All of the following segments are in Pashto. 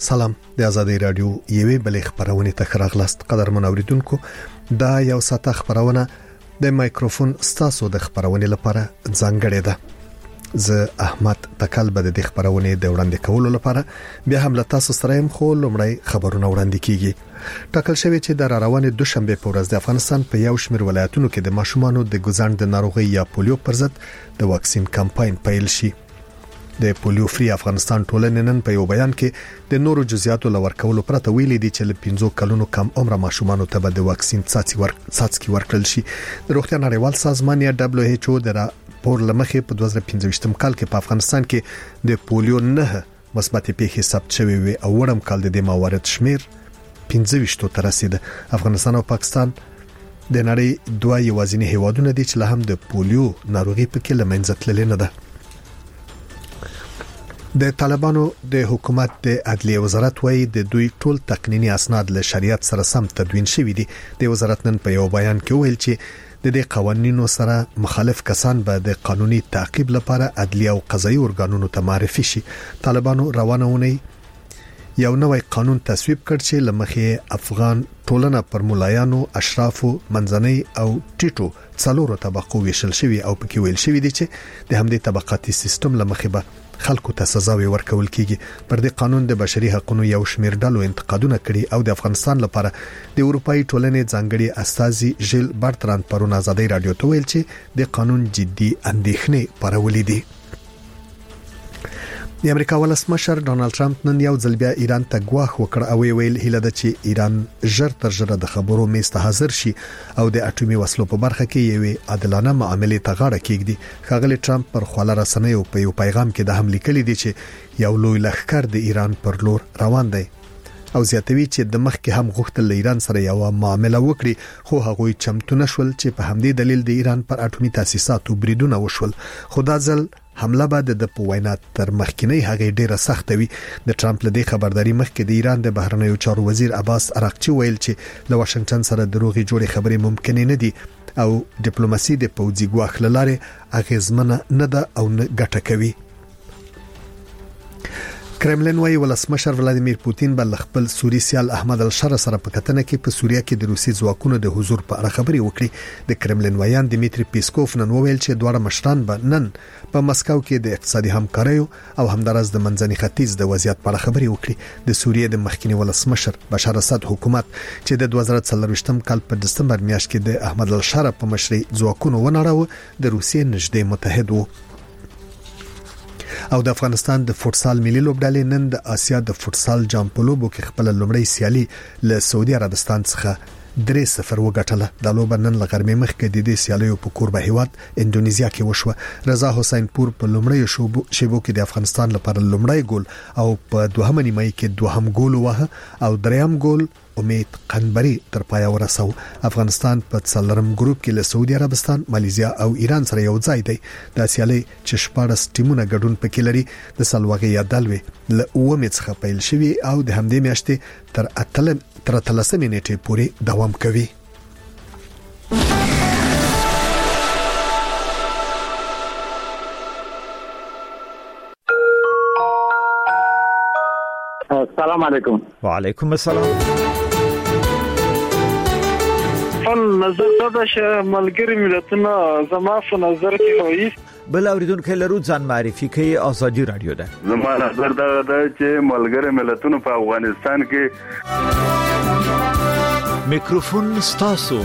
سلام د آزادۍ رادیو یوې بلې خبرونه ته راغلاست قدرمن اوریدونکو دا یو ساعت خبرونه د مایکروفون ستاسو د خبرونه لپاره ځانګړې ده زه احمد تکل بده د خبرونه د وړاندې کولو لپاره بیا هم له تاسو سره يم خو لومړی خبرونه وړاندې کیږي ټاکل شوی چې د روانې دوشنبه په ورځ د افغانستان په یو شمېر ولایتونو کې د ماشومانو د ګزاند د ناروغي یا پولیو پر ضد د واکسین کمپاین پیل شي د پولیو فری افغانستان ټولنې نن په یو بیان کې د نورو جزئیاتو لور کولو پرته ویلي دي چې ل 15 کلونو کم عمر ماشومانو ته به د واکسین څاڅکي ورکړل شي د روغتیا نړیوال سازمان یا WHO د راپور لمخې په 2015 کال کې په افغانستان کې د پولیو نه مثبت پیښې ثبت شوې وي او وړم کال د موارد شمیر 15 ته رسید. افغانستان او پاکستان د نړۍ دوه یوازینی هیوادونه دي چې له هم د پولیو ناروغي په کې لمنځه تللې نه ده. د طالبانو د حکومت د عدلیه وزارت وایي د دوی ټول تقنینی اسناد له شریعت سره سم تدوین شوي دي. د وزارت نن په یو بیان کې ویل چې د دې قوانینو سره مخالف کسان به د قانوني تعقیب لپاره عدلیه او قضایي ارګانونو ته معرفي شي. طالبانو روانونه یو نوې قانون تصویب کړ چې لمخې افغان ټولنه پر مولایانو اشرافو منځنۍ او ټیټو څلورو طبقو ویشل شوی او پکې ویل شوی دي چې د همدې طبقاتي سیستم لمخې به خلکو ته سزاوي ورکول کیږي. پر دې قانون د بشري حقوقو یو شمېر ډلو انتقادونه کړي او د افغانستان لپاره د اروپאי ټولنې ځانګړي استاذي ژیل برتراند پرون آزادۍ رادیو ته ویل چې د قانون جدي اندېښنې پرولې دي. د امریکا ولسمشر ډونالد ټرمپ نن یو ځل بیا ایران ته ګواښ وکړ او ویل هیله ده چې ایران ژر تر ژره د خبرو میز ته حاضر شي او د اټومي وسلو په برخه کې یو عادلانه معاملې ته غاړه کېږدي. ښاغلی ټرمپ پر خواله رسنیو په یو پیغام کې د هم لیکلي دي چې یو لوی لښکر د ایران پر لور روان دی او زیاتوي چې د مخ کې هم غوښتل ایران سره یو معامله وکړي خو هغوی چمتو نشول چې په همدې دلیل د ایران پر اټومي تاسیساتو بریدونه وشول. خو دا ځل حمله بعد د پوینا تر مخکینی هغه ډیره سخت وي. د ټرمپ له دې خبرداري مخکې د ایران د بهرنیو چارو وزیر عباس عراقچی ویل چې له واشنگټن سره دروغي جوړې خبرې ممکن نه دي او ډیپلوماسي د پوځي ګواښ لاره اغیزمنه نه ده او نه ګټه کوي. کرملین وايي ولسمشر ولادیمیر پوتین بل خپل سوری سیال احمد الشر سره په کتنه کې په سوریه کې د روسي ځواکونو د حضور په اړه خبري وکړي. د کرملین وایان دمیتری پیسکوف نن وویل چې دواړه مشران به نن په مسکو کې د اقتصادي همکارۍ او همدارس د منځني ختیځ د وضعیت په اړه خبري وکړي. د سوریه د مخکنی ولسمشر بشار اسد حکومت چې د 2023 کال په دسمبر میاشت کې د احمد الشر په مشرۍ ځواکونو ونړاوه د روسیې نږدې متحد وو. او د افغانستان د فوتسال ملي لوبډلې نن د آسیا د فوتسال جام په لوبو کې خپل لومړی سیالي له سعودي عربستان څخه 3-0 وګټله. د لوب نن لغرمې مخکې د دې سیالیو په کوربه هیواد اندونیزیا کې وشوه. رضا حسین پور په لومړی شیبو کې د افغانستان لپاره لومړی ګول او په دوهمه نیمه کې دوهم ګول وه او دریم ګول امید قنبري تر پای ورسو. افغانستان په څلورم ګروپ کې له سعودي عربستان، ماليزیا او ایران سره یو ځای دی. د سیالي چې 14 ټیمونه ګډون پکې لري د سلواغې یادلوي له اومه څخه پیل شوی او د همدې میاشتې تر 13 نیټې پورې دوام کوي. السلام علیکم. وعلیکم السلام. نظر دا چې ملګری ملتونه زما په نظر کې وایي بل اوریدونکو لرو ځان معرفي کوي آزادي رادیو ده. زما نظر دا چې ملګری ملتونه په افغانستان کې میکروفون ستاسو.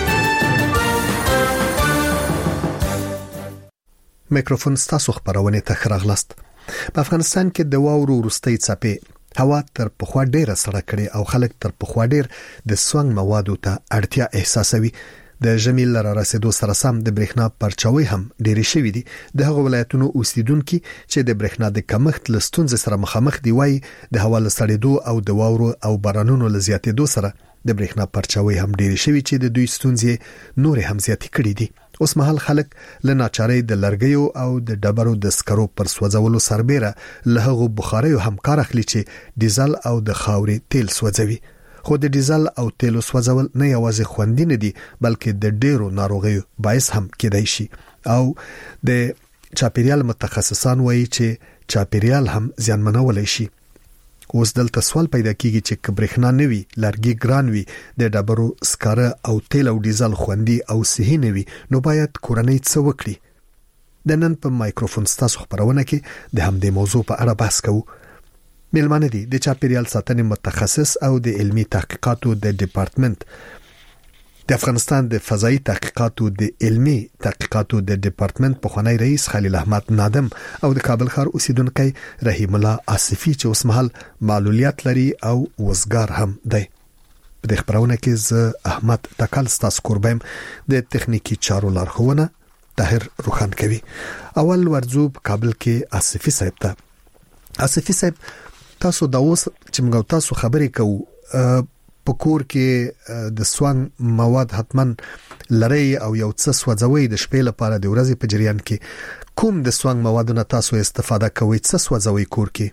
میکروفون ستاسو خبرونه ته خراغلاست. په افغانستان کې د واورو وروستۍ څپې هوا تر پخوا ډیره سړه کړي او خلک تر پخوا ډیر د سونګ موادو ته اړتیا احساسوي. د ژمي لره رسیدو سره سم د برېښنا پرچاوي هم ډېری شوي دي. د هغو ولایتونو اوسیدونکو چې د برېښنا د کمښت له ستونزې سره مخامخ دي وایي د هوا له سړېدو او د واورو او بارانونو له زیاتېدو سره د برېښنا پرچاوي هم ډېری شوي چې د دوی ستونزې نور هم زیاتې کړي دي. اوس مهال خلک له ناچارۍ د لرګیو او د ډبرو د سکرو پر سوځولو سربېره له هغو بخاریو هم کار اخلي چې ډیزل او د خاورې تیل سوځوي. خو د ډیزل او تیلو سوځول نه یوازې خوندي نه دي بلکې د ډیرو ناروغیو باعث هم کېدای شي او د چاپیریال متخصصان وایي چې چاپیریال هم زیانمنولای شي. اوس دلته سوال پیدا کیږي چې کبرخنا نوي لرګي ګران وي د ډبرو سکاره او تیل او ډیزل خوندي او صحي نوي نو باید کورنۍ څه وکړي. د نن په مایکروفون ستاسو خبرونه کې د همدې موضوع په اړه بحث کوو. ملمانه دي د چاپیریال ساتنې متخصص او د علمي تحقیقاتو د ډپارټمنټ د افغانستان د فضائي تحقیقاتو د علمي تحقیقاتو د ډپارټمنټ په خونای رئیس خلیل احمد نادم او د کابل ښار اوسیدونکو رحیم الله آصفی چې اوس مهال معلولیت لري او وزګار هم دی. په خبرونه کې ز احمد تکل ستاسو قربم د تخنیکی چارو لارښوونه طاهر روخان کوي. اول ورځو په کابل کې آصفی صاحب ته. آصفی صاحب تاسو دا اوس چې موږ تاسو خبرې کوو په کور کې د سوانګ مواد حتمن لري او یو څه سوځوي د شپې لپاره د ورځې په جریان کې کوم د سوانګ موادونو تاسو استفاده کوئ څه سوځوي کور کې؟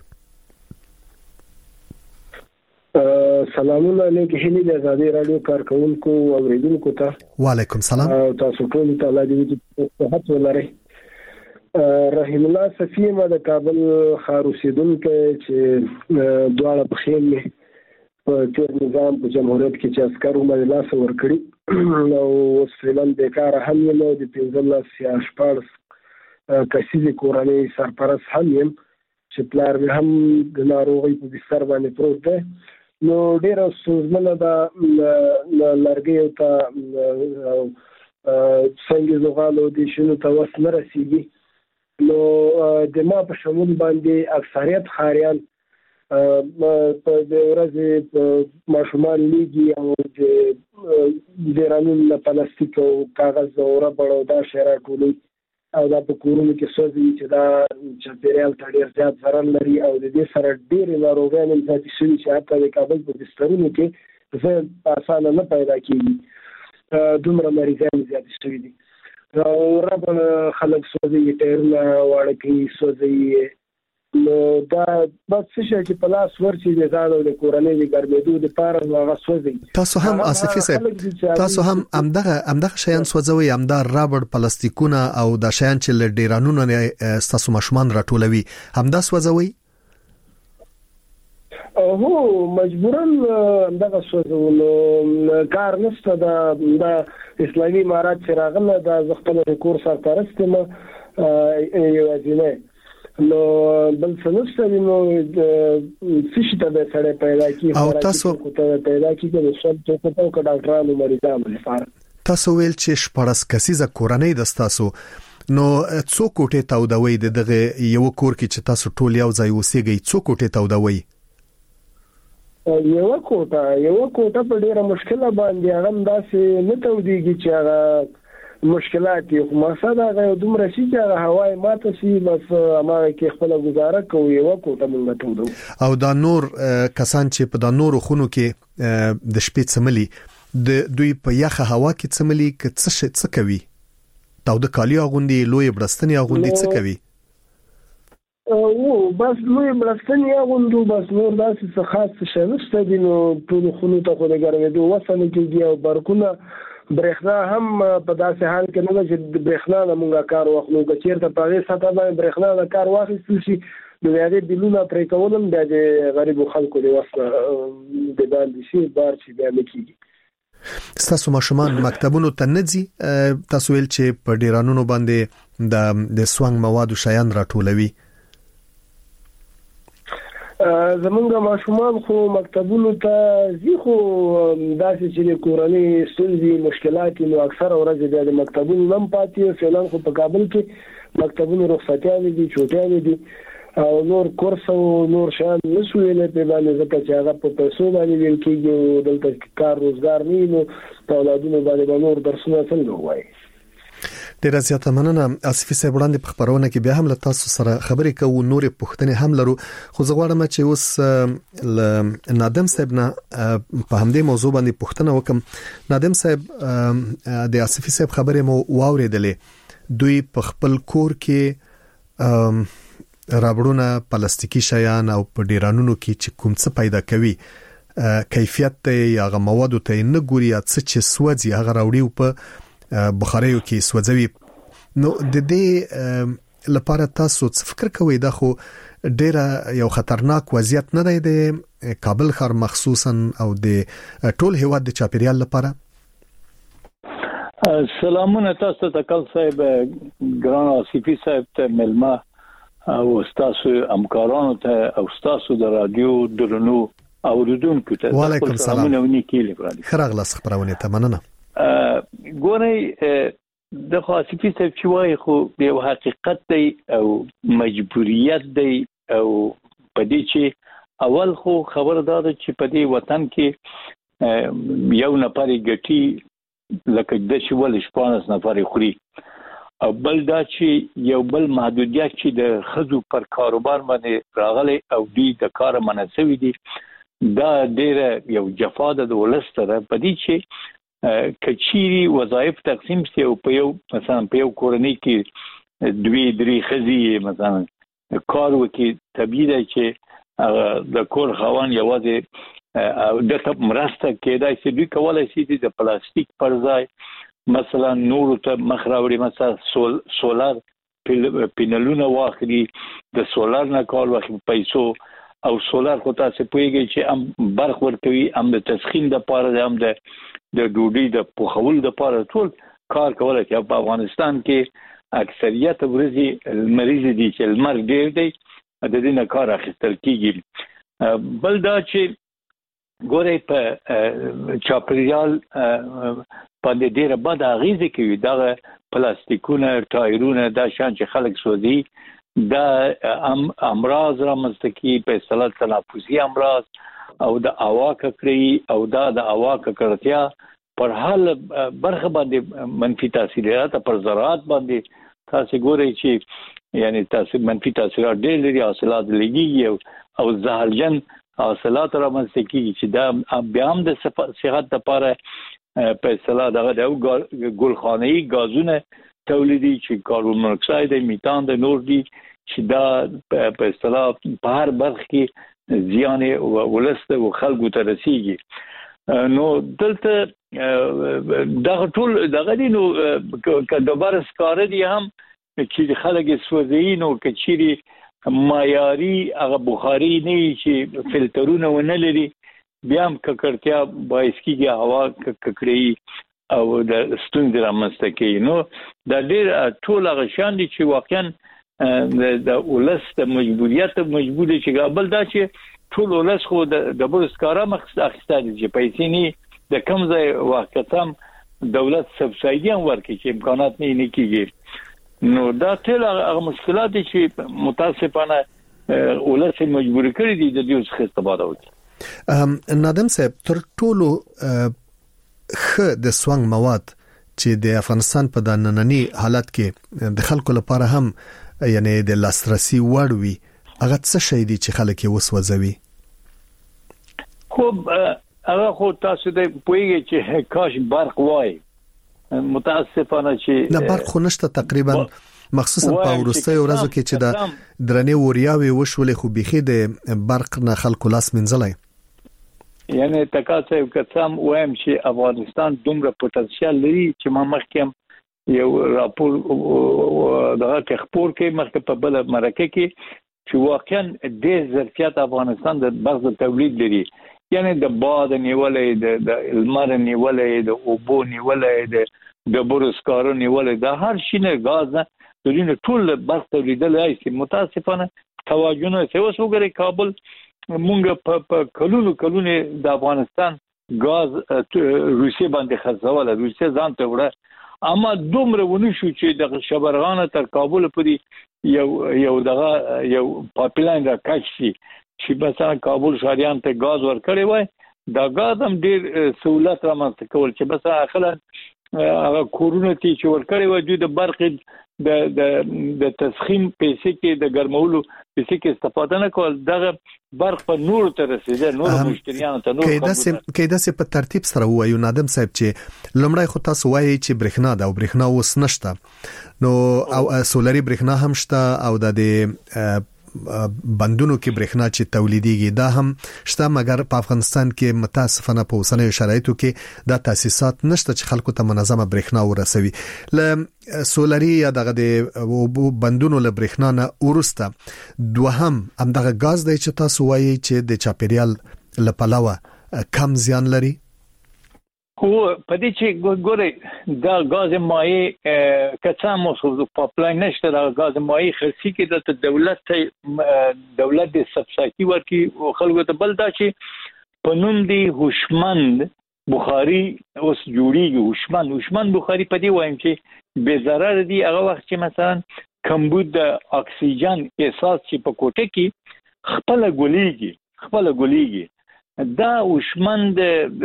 سلامونه علیکم هلي د ازادي رادیو کارکونکو او اوریدونکو ته. وعلیکم سلام. تاسو ټول ته الله دې صحت ولري. رحیم الله صفی ما د کابل ښار اوسیدونکو چې دواړه بخیل په تیر نظام په جمهوریت کې چې عسکرو باندې لاس ورکړي نو اوس فعلا بیکار هم نو د 15 کسیزه کورنۍ سرپرست هم یم چې پلار هم د ناروغي په بستر باندې پروت دی. نو ډېر ستونزمنه ده لرګي ته څنګه زغالو د شنو ته وس نه رسیږي. نو د ما په شمول باندې اکثریت خاریان په د ورځې ماشومان لیږي او د رانون پلاستیک او کاغذ او ربړ او دا شی راټولوي او دا په کورونو کې سوځي چې دا چاپیریال ته ډېر زیات ضرر لري او د دې سره ډېرې ناروغیانې زیاتې شوي چې حتی د کابل په بسترونو کې ځای په اسانه نه پیدا کېږي. دومره مریضان زیاتې شوي دي. ربړ خلک سوځي، ټایرونه واړه کوي سوځي. نو دا بس څه چې په لاس ورچې د ځان او د کورنۍ د ګرمېدو لپاره هغه سوځي. تاسو هم آصفی صاحب تاسو هم امدغه شیان سوځوي، امدا رابړ پلاستیکونه او د شیان چې ډیرانونه تاسو ماشومان راټولوي همدا سوځوي؟ هو مجبورن دغه سوځولو کار نشته. د اسلامي امارات چې راغله د خپل کور سرپرست ما یو ځینې نو بل څه نو څه ته به سره پیدا کی او تاسو پیدا کی چې څه څه په ډاکټرانو مریضانو لپاره تاسو ویل چې 14 کسیزه کورنۍ د تاسو نو څو کوټه تاودوي دغه یو کور کې چې تاسو ټول یو ځای اوسېږئ څو کوټه تاودوي؟ یو کوټه په ډیره مشکله باندې هغه داسې نه توديږي چې هغه مشکلات یو مقصد هغه دومره شي چې هغه هواي ماته شي بس ما کې خپل گزاره کوي. یو کوټه مونږ ته او دا نور کسان چې په دا نور خونو کې د شپې څملي د دوی په یخه هوا کې څملي څه کوي؟ تاود کالی اغوندي لوی برستنی اغوندي څه کوي؟ بس لوی برستنی اغوندو بس نور داسې خاص څه نشته دي. نو ټول خونو ته خو د ګرمېدو وسنه کېږي او برکونه برېښنا هم په داسې حال کې نه چې برېښنا نه مونږه کار واخلو. که چېرته په هغې سطح باندې برېښنا نه کار واخیستل شي نو د هغې بلونه پرې کول هم بیا د غریبو خلکو د وس نه د باندې شي بار چې بیا نه کېږي. ستاسو ماشومان مکتبونو ته نه ځي؟ تاسو ویل چې په ډیرانونو باندې د سوانګ موادو شیان راټولوي. زمونږ ماشومان خو مکتبونو ته ځي خو داسې چې د کورنۍ ستونزې مشکلات نو اکثر ورځ د مکتبونو نم پاتې فعلا خو په کابل کې مکتبونو رخصتیانې دي چوټیانې دي او نور کورس او نور شان نشو ویلې په باندې ځکه چې هغه په پیسو باندې ویل کېږي او دلته کار روزګار نه نو په اولادونو باندې نور درسونه څنګه وایي. ډیر زیاته مننه آصفی صاحب. وړاندې په خبرونه کې بیا هم له تاسو سره خبرې کوو، نورې پوښتنې هم لرو، خو زه غواړم چې اوس نادم صاحب نه په همدې موضوع باندې پوښتنه وکم. نادم صاحب د آصفی صاحب خبرې مو واوریدلې، دوی په خپل کور کې رابړونه پلاستیکی شیان او په ډیرانونو کې چې کوم څه پیدا کوي کیفیت ته یا غو موادو ته نه ګوري، څه چې سوځي هغه راوړي په بخاریو کې سوځوي. نو د دې لپاره تاسو څه فکر کوئ دا خو ډیره یو خطرناک وضعیت نه دی د کابل ښار مخصوصا او د ټول هیواد د چاپیریال لپاره؟ سلامونه تاسو ته کال صاحب ګران آصفي صاحب ته ملما او تاسو همکارانو ته او تاسو د رادیو درنو اوریدونکو ته وعلیکم سلام سلامونه ونیکیل برادر خراغله خبرونه ته مننه. ګورئ د آصفي صاحب چې وایي خو د حقیقت دی او مجبوریت دی او پدې چې اول خو خبر داده چې په دې وطن کې یو نفر ګټي لکه د شول شپانس نفر خوري او بل دا چې یو بل محدودیت چې د خزو پر کاروبار باندې راغلي او د کار مناسبي دي دا ډیره یو جفا د ولستره په دې چې کچيري وظایف تقسیم شي او په یو مثلا په یو کورنۍ کې دوی درې خزي مثلا کار وکي طبيعي دی چې د کور خوان یوازې د تپ مرسته کېدای شي دوی کولای شي د پلاستیک پر ځای مثلا نور ته مخراوري مثلا سولار پینلونه واخلي د سولار نه کار واخلي پیسو او سولار خو تاسو پوهیږئ چې هم برق ورکوي هم د تسخين د پاره هم د ډوډۍ د پخول د پاره ټول کار کولای شي. په افغانستان کې اکثریت ورځي مریض دي چې المر ډیر دی د دې نه کار اخیستل کیږي. بل دا چې ګورئ په چاپریال باندې ډیره بد اغیزه کوي دا پلاستیکونه ټایرونه دا شان چې خلک سوځي دا امراض را مستکی په اصطلاح تنفسي امراض او د هوا ککړی او دا د هوا ککړتیا پر حال برخه باندې منفي تاثیرات پر زراعت باندې تاسو ګورئ چې یعنی تاسو منفي تاثیرات ډېر لري حاصلات لګي او زهرجن حاصلات را مستکی چې دا بیا هم د صحت لپاره په اصطلاح دغه د ګلخانه‌ای غازونه تولیدي چې کاربن مونو اکساید میتان د نور دي چې دا په اصطلاح په هر برخه کې زیان ولسته او خلکو ته رسیږي. نو دلته دا ټول دغه دي نو کډبر سکار دي هم چې خلک سوځي نو کچيري معیاري هغه بخاري نه چې فلټرونه ونه لري بیا هم ککړتیا باعث کیږي هوا ککړی او د ستونزې رامنځته کوي. نو دا ډېر ټول هغه شان دي چې واقعا د ولس د مجبوریت مجبور دي چې قبل دا چې ټول ولس خو د بورسکارا مخصوصه دي چې پیسې نه د کم ځای واقعتام دولت سبسایډي ورکړي چې امکانات نه کیږي. نو دا ټول هغه مشکلات دي چې متاسفانه ولس مجبور کړی دي د دې څخه استفاده وکړي. نادم صاحب تر ټولو خ د سوانګ مواد چې د افغانستان په د نننی حالت کې د خلکو لپاره هم یعنی د لاسرسي وړ وي هغه څه شي دي چې خلک یې وسوځوي؟ خب هغه خو تاسو د پوهیږئ چې کاش برق وای متاسفانه چې نه برق خو نشته تقریبا مخصوصا په ورستۍ ورځو کې چې د درنې وریاوي وشولې خو بيخي د برق نه خلکو لاس منځلای یعنی تکاسه کڅم وایم چې افغانستان دومره پوتنشل لري چې ما مخکې یو راپور دغه خبر کې مخکې په بل مرکه کې چې واقعا د ظرفیت افغانستان د بغض تولید لري یعنی د باد نیولې د المر نیولې د اوبو نیولې د بورسکارو نیولې د هر شي نه غاز نه د دې ټول بغض تولیدل هي متاسفانه توجه نه څه وسوګري کابل مونږ په کلونو د افغانستان غاز روسي باندې خرڅول روسي ځان ته وړه اما دومره ونی شو چې د شبرغان تر کابل پورې یو دغه یو پایپلاین را کش شي چې مثلا کابل شهریان ته غاز ورکړي وای دا غاز هم ډیر سہولت را مونږ کول چې بس اخلا هغه کورونه چې ورکړي وای د برق د تسخين پیسې کې د ګرمولو پیسې کې استفاده نه کول دغه برق په نور ته رسیدل نور مشتریانو ته نور کېدا سه په ترتیب سره وایو نادم صاحب چې لمړی خو تاسو وایي چې برېښنا دا او برېښنا اوس نشته نو او سولري برېښنا هم شته او د بندونو کې برېښنا چې تولیديږي دا هم شته، مګر په افغانستان کې متاسفانه په اوسنیو شرایطو کې دا تاسیسات نشته چې خلکو ته منظمه برېښنا ورسوي. ل سولري یا دغه د بندونو له برېښنا نه ورسته دوهم هم دغه غاز دی چې تاسو وایي چې د چاپیریال لپاره کم زیان لري. خو په دې چې ګوره دا غاز مایع کڅا مو پاپلاین نشته، دا غاز مایع خرڅي کې د دولت د سبسایډي ورکي خلکو ته، بل دا چې په نوم دی هوشمند بخاري اوس جوړیږي. هوشمند بخاري په دې وایم چې بے ضرر دي. هغه وخت چې مثلا کمبود د اکسیجن احساس چې په کوټه کې خپل ګولېږي دا هوشمند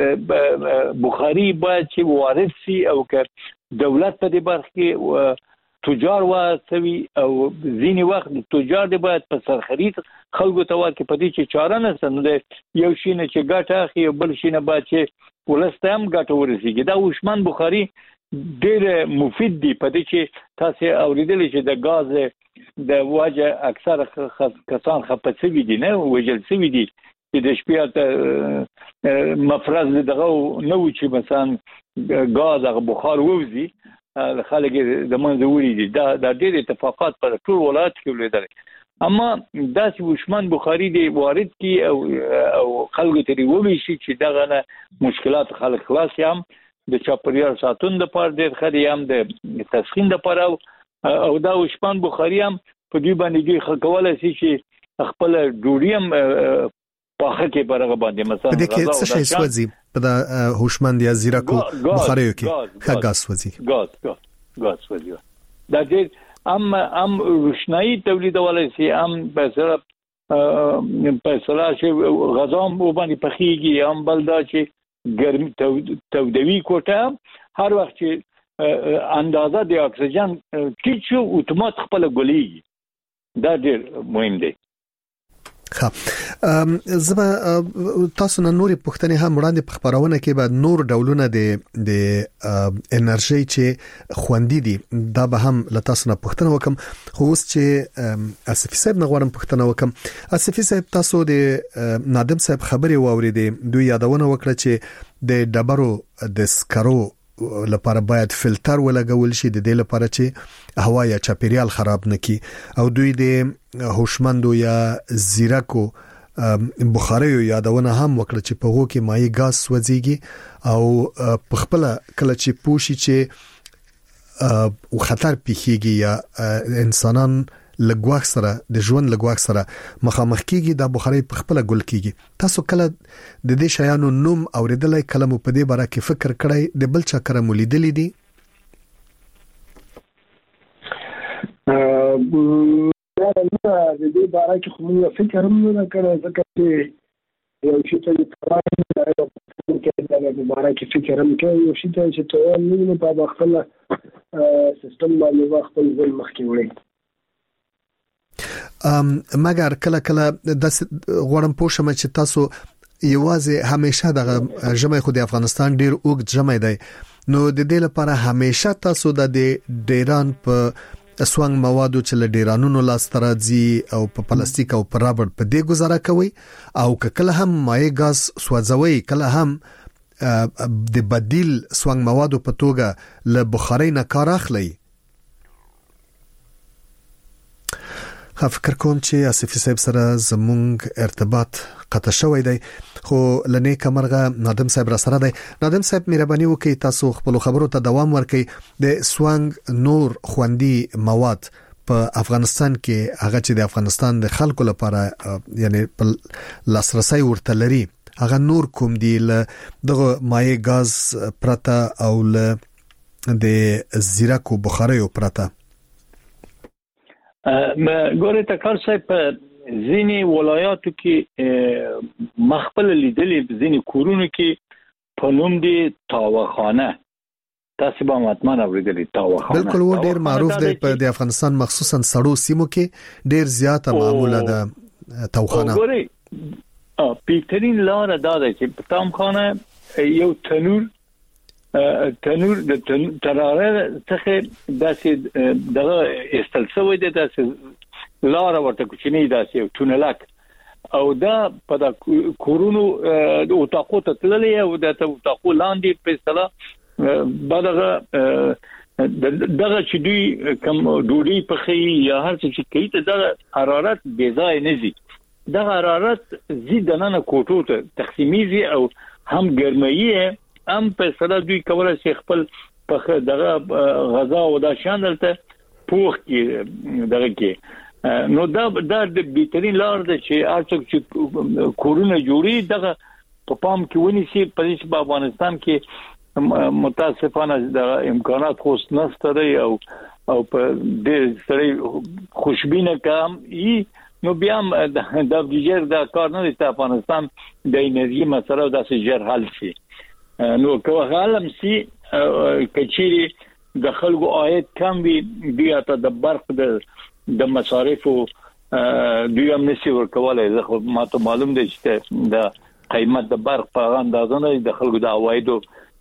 بخاري باید چې وارد شي او که دولت په دې برخه کې تجار واسوي او ځینی وخت تجار دې باید په سرخرید خلکو ته ورکړي په دې چې چاره نه سند یو شي نه چې ګټه اخی او بل شي نه باید چې ولسته هم ګټه ورسیږي. دا هوشمند بخاري ډېر مفید دی په دې چې تاسو اوریدل چې د غاز د واجه اکثر کسان خپڅوي دي نه وجل سوي دي چې د شپې مفرز دغه نو چې مثلا غاز هغه بخار ووزي خلک د منځ وړي دي. دا ډېر اتفاقات پر ټول ولایت کې ولیدل، اما دا چې هوشمند بخاري دی وارد کی او خلک ته ووي شي چې دغه نه مشکلات خلک خلاص یم د چاپریال ساتون د پاره ډېر خدي هم د تسخین د پاره او دا هوشمند بخاري هم په دې باندې خلکواله شي چې خپل ډوډۍ پاخه کې برغه باندې مثلا د کې څه شي سوځي په د هوشمند یا زیرکو بخاریو کې غاز سوځي غاز سوځي. دا دې ام روشنايي تولیدولای شي ام په سره چې غزام باندې پخېږي ام بلدا چې ګرمي تودوي کوټه هر وخت چې اندازه د اکسیجن ټیټ شو اتومات خپل ګولېږي. دا ډېر مهم دی. زما تاسو نه نورې پوښتنې هم وړاندې په خبرونه کې بعد نور ډولونه د انرژي چې خوندې دي دا به هم له تاسو نه پوښتنه وکم. خو اوس چې اسفي صاحب نه غواړم پوښتنه وکم. اسفي صاحب تاسو د نادم صاحب خبرې واوریدې، دوی یادونه وکړه چې د ډبرو د سکرو لپاره باید فلټر ولګول شي د دې لپاره چې هوا یا چاپیریال خراب نکړي، او دوی د هوشمندو یا زیرکو بخاریو یادونه هم وکړه چې په هغو کې مایع غاز سوځيږي او په خپل کله چې پوښي چې خطر پیښیږي یا انسانان لګواخ سره د ژوند لګواخ سره مخامخ کیږي، دا بخاري په خپل ګل کیږي. تاسو کله د دې شیانو نوم اوریدلای کله مو په دې باره کې فکر کړی د بل چا کړه مولیدلې دي؟ د دې باره کې خو موږ فکر هم نه کړی ځکه چې یو شی ته د باره کې فکر هم کوي، یو شی ته چې ته نه په خپل سیستم باندې خپل ځل مخکې وړي. مګر کله د غوړم پوښم چې تاسو یوازې همیشه د جمعې خو د افغانستان ډیر اوږد جمعې دی، نو د دې لپاره همیشه تاسو د ډیران په سوانګ موادو چې له ډیرانونو لاس ترځي او په پلاستیک او په رابر په دې گزاره کوي، او کله هم مایع غاز سوځوي، کله هم د بدیل سوانګ موادو په توګه له بخارۍ نه کار اخلي. فکر کوم چې اسفي صاحب سره زمونږ ارتباط قطع شوی دی، خو لنی کمرغه نادم صاحب را سره دی. نادم صاحب مهرباني وکړئ تاسو خپل خبرو ته دوام ورکړئ. د سوانګ نور خوندي مواد په افغانستان کې هغه چې د افغانستان د خلکو لپاره یعنی په لاسرسي ورته لري هغه نور کوم دی له دغه مایع غاز پرته او له د زیرکو بخاریو پرته؟ ګوره تکار صاحب په ځینی ولایاتو کې مخبل لیدلې ځینی کورونو کې په نوم دی تاوخانه، تاسو به حتما اوریدلې تاوخانه. بالکل و ډیر معروف دی په د افغانستان مخصوصا سړو سیمو کې ډیر زیاته معموله ده تاوخانه. ګوره پیترین لار دا ده چې تاوخانه یو تنور د تراره څخه داسې دغه استلسوي د داسې لار ورته کوچنی داسې تونلک او دا په د کورونو د اوتاقو ته تللی او د اوتاقو لاندې په اصطلاح بدغه دغه چې دوی کوم ډوډۍ پخې یا هر څه چې کوي ته د حرارت بې ځای نه زی د حرارت زیدنه کوټو ته تقسیمیږي او هم ګرمایي هم په اصطلاح دوی کولای شي خپل په دغه غذا او د شاندلته پوخ کې دغه کې نو دا د بهترین لار ده چې اڅوک چې کورونه جوړي دغه په پام کې ونیسي په افغانستان کې متاسفانه د امکانات خو نشته دی او په دې سره خوشبینه کم ای نو بیا د بجیر د کار نه د افغانستان د انرژي مسله د سجر حل شي نو کوه عالم سي کچيري د خلکو عاید کم وي بیا ته د برق د مصارفو دوی هم نشي ورکولای زه ما ته معلوم دی چې د قیمت د برق په اندازه نه د خلکو د عوایدو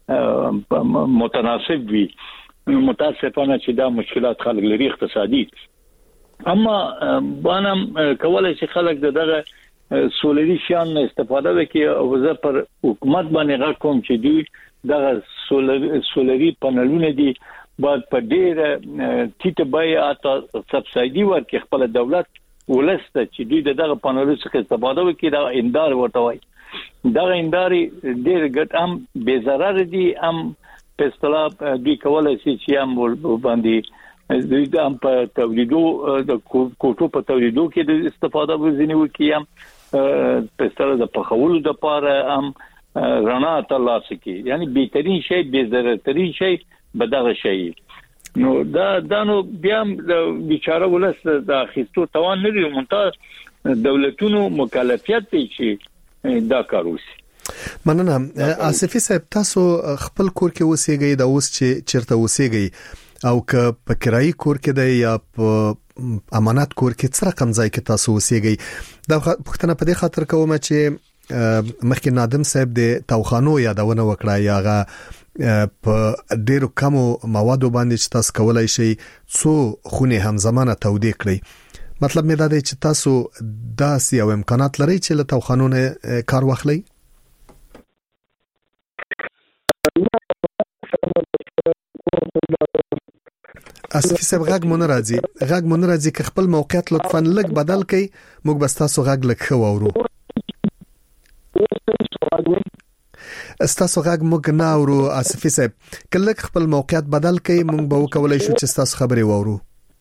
متناسب وي متاسفانه چې دا مشکلات خلک لري اقتصادي اما بانم کولای شي خلک دغه سولري شان استفاده وکړي او زه پر حکومت باندې غږ کوم چې دوی دغه سولري پنلونه دي باید په ډېر ټیټه بیه اته سبسایډي ورکړي خپل دولت ولسته چې دوی دغه پنلونو څخه استفاده وکړي دا اندار ورته وایي دا انداري ډېر ګټ هم بې ضرر دي هم په اصطلاح دوی کولای شي چې هم باندې دوی هم په تولیدو د کوټو په تولیدو کې د استفاده وزنی وکړي هم په اصطلاح د پخولو د پاره هم رڼا ترلاسه کړي یعنی بهترین شی بې ضرر ترین شی بدغه شی نو دا نو بیا بیچاره ولس د اخیستو توان لري مونږ دولتونو مکلفیت دی چې دا کار وشي مننه آصفي صاحب تاسو خپل کور کې اوسېږئ دا اوس چې چیرته اوسېږئ او که په کرایي کور کې دی یا په امانت کور کې څه رقم ځای کې تاسو اوسېږئ دا پښتنه په دې خاطر کوم چې مخکې نادم صاحب د توخانو یادونه وکړه یاغه په ډیرو کمو موادو باندې چې تاسو کولای شئ څو خونه همزمانه تودې کړئ مطلب مې دا دی چې تاسو داسې یو امکانات لرئ چې له توخانونو کار واخلئ آصفي صاحب غږ مونږ راځي که خپل موقعیت لطفاً لږ بدل کړئ موږ بس تاسو غږ لږ خو اورو استاسو غږ موږ نه اورو آصفي صاحب کله خپل موقعیت بدل کړئ موږ به وکولای شو چې تاسو خبرې واورو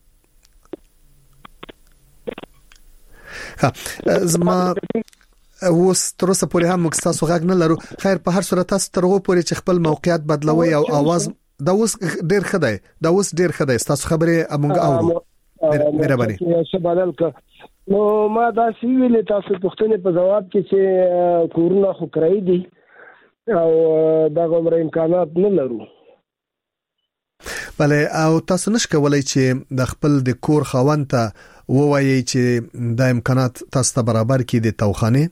زما اوس تر اوسه پورې هم موږ تاسو غږ نه لرو خیر په هر صورت تاسو تر اوسه پورې چې خپل موقعیت بدلوي او आवाज دا اوس ډیر خدای تاسو خبرې موږ اورو مهرباني څه بدل ک نو ما دا سی ویل تاسو پښتنې په جواب کې چې کورونه خو کرای دي او دا کومه امکانات نه لرو بله او تاسو نش کولای چې د خپل د کور خاوند ته ووایي چې د امکانات تاسو ته برابر کړي د توخانه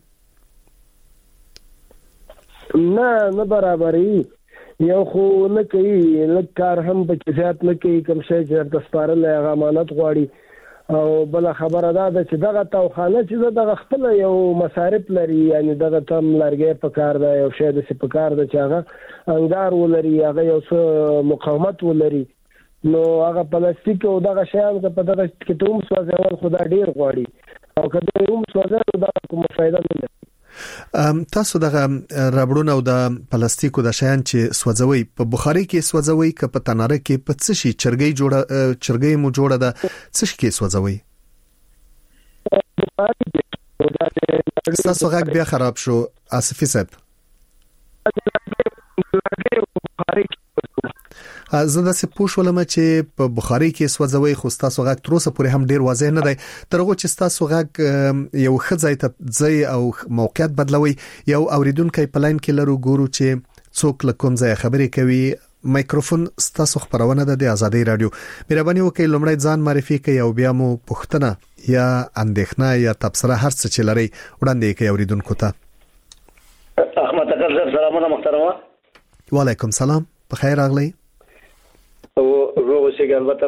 نه برابرې یو خو نه کوي لکار هم په زیات نه کوي کوم شي چې د سپارل امانت غواړي او بل خبره ده چې دغه توخانه چې دغه خپل یو مصارف لري یعنی دغه تم لرګي په کار ده یو شی د په کار ده چې هغه انګار ولري هغه یو څه مقاومت ولري نو هغه پلاستیک او دغه شیان په دغه کې ته هم سوځول خدا ډیر غواړي او کله هم سوځول دا کوم فائدہ نه لري تاسو دغه ربړونه او د پلاستیکو د شیان چې سوځوي په بخاري کې سوځوي که په تناره کې په څه شي چرګي مو جوړه ده څه شي کې سوځوي تاسو غږ بیا خراب شو آصفي صاحب زه د سپوش ولم چې په بخاري کې سوځوي خو تاسو غږ تر اوسه پورې هم ډیر واضح نه دی ترغه چې تاسو غږ یو خځای ته ځای او موقعیت بدلوي یو اوریدونکو په لاین کې لرو ګورو چې څوک لکم ځای خبرې کوي مایکروفون تاسو خبرونه ده د ازادي رادیو مهرباني وکړئ لومړی ځان معرفي کړئ او بیا مو پوښتنه یا اندېښنه یا تبصره هر څه چې لري وړاندې کړئ اوریدونکو ته احمد اکبر سلامونه محترمه وعلیکم سلام بخیر راغلی او روغ شي البته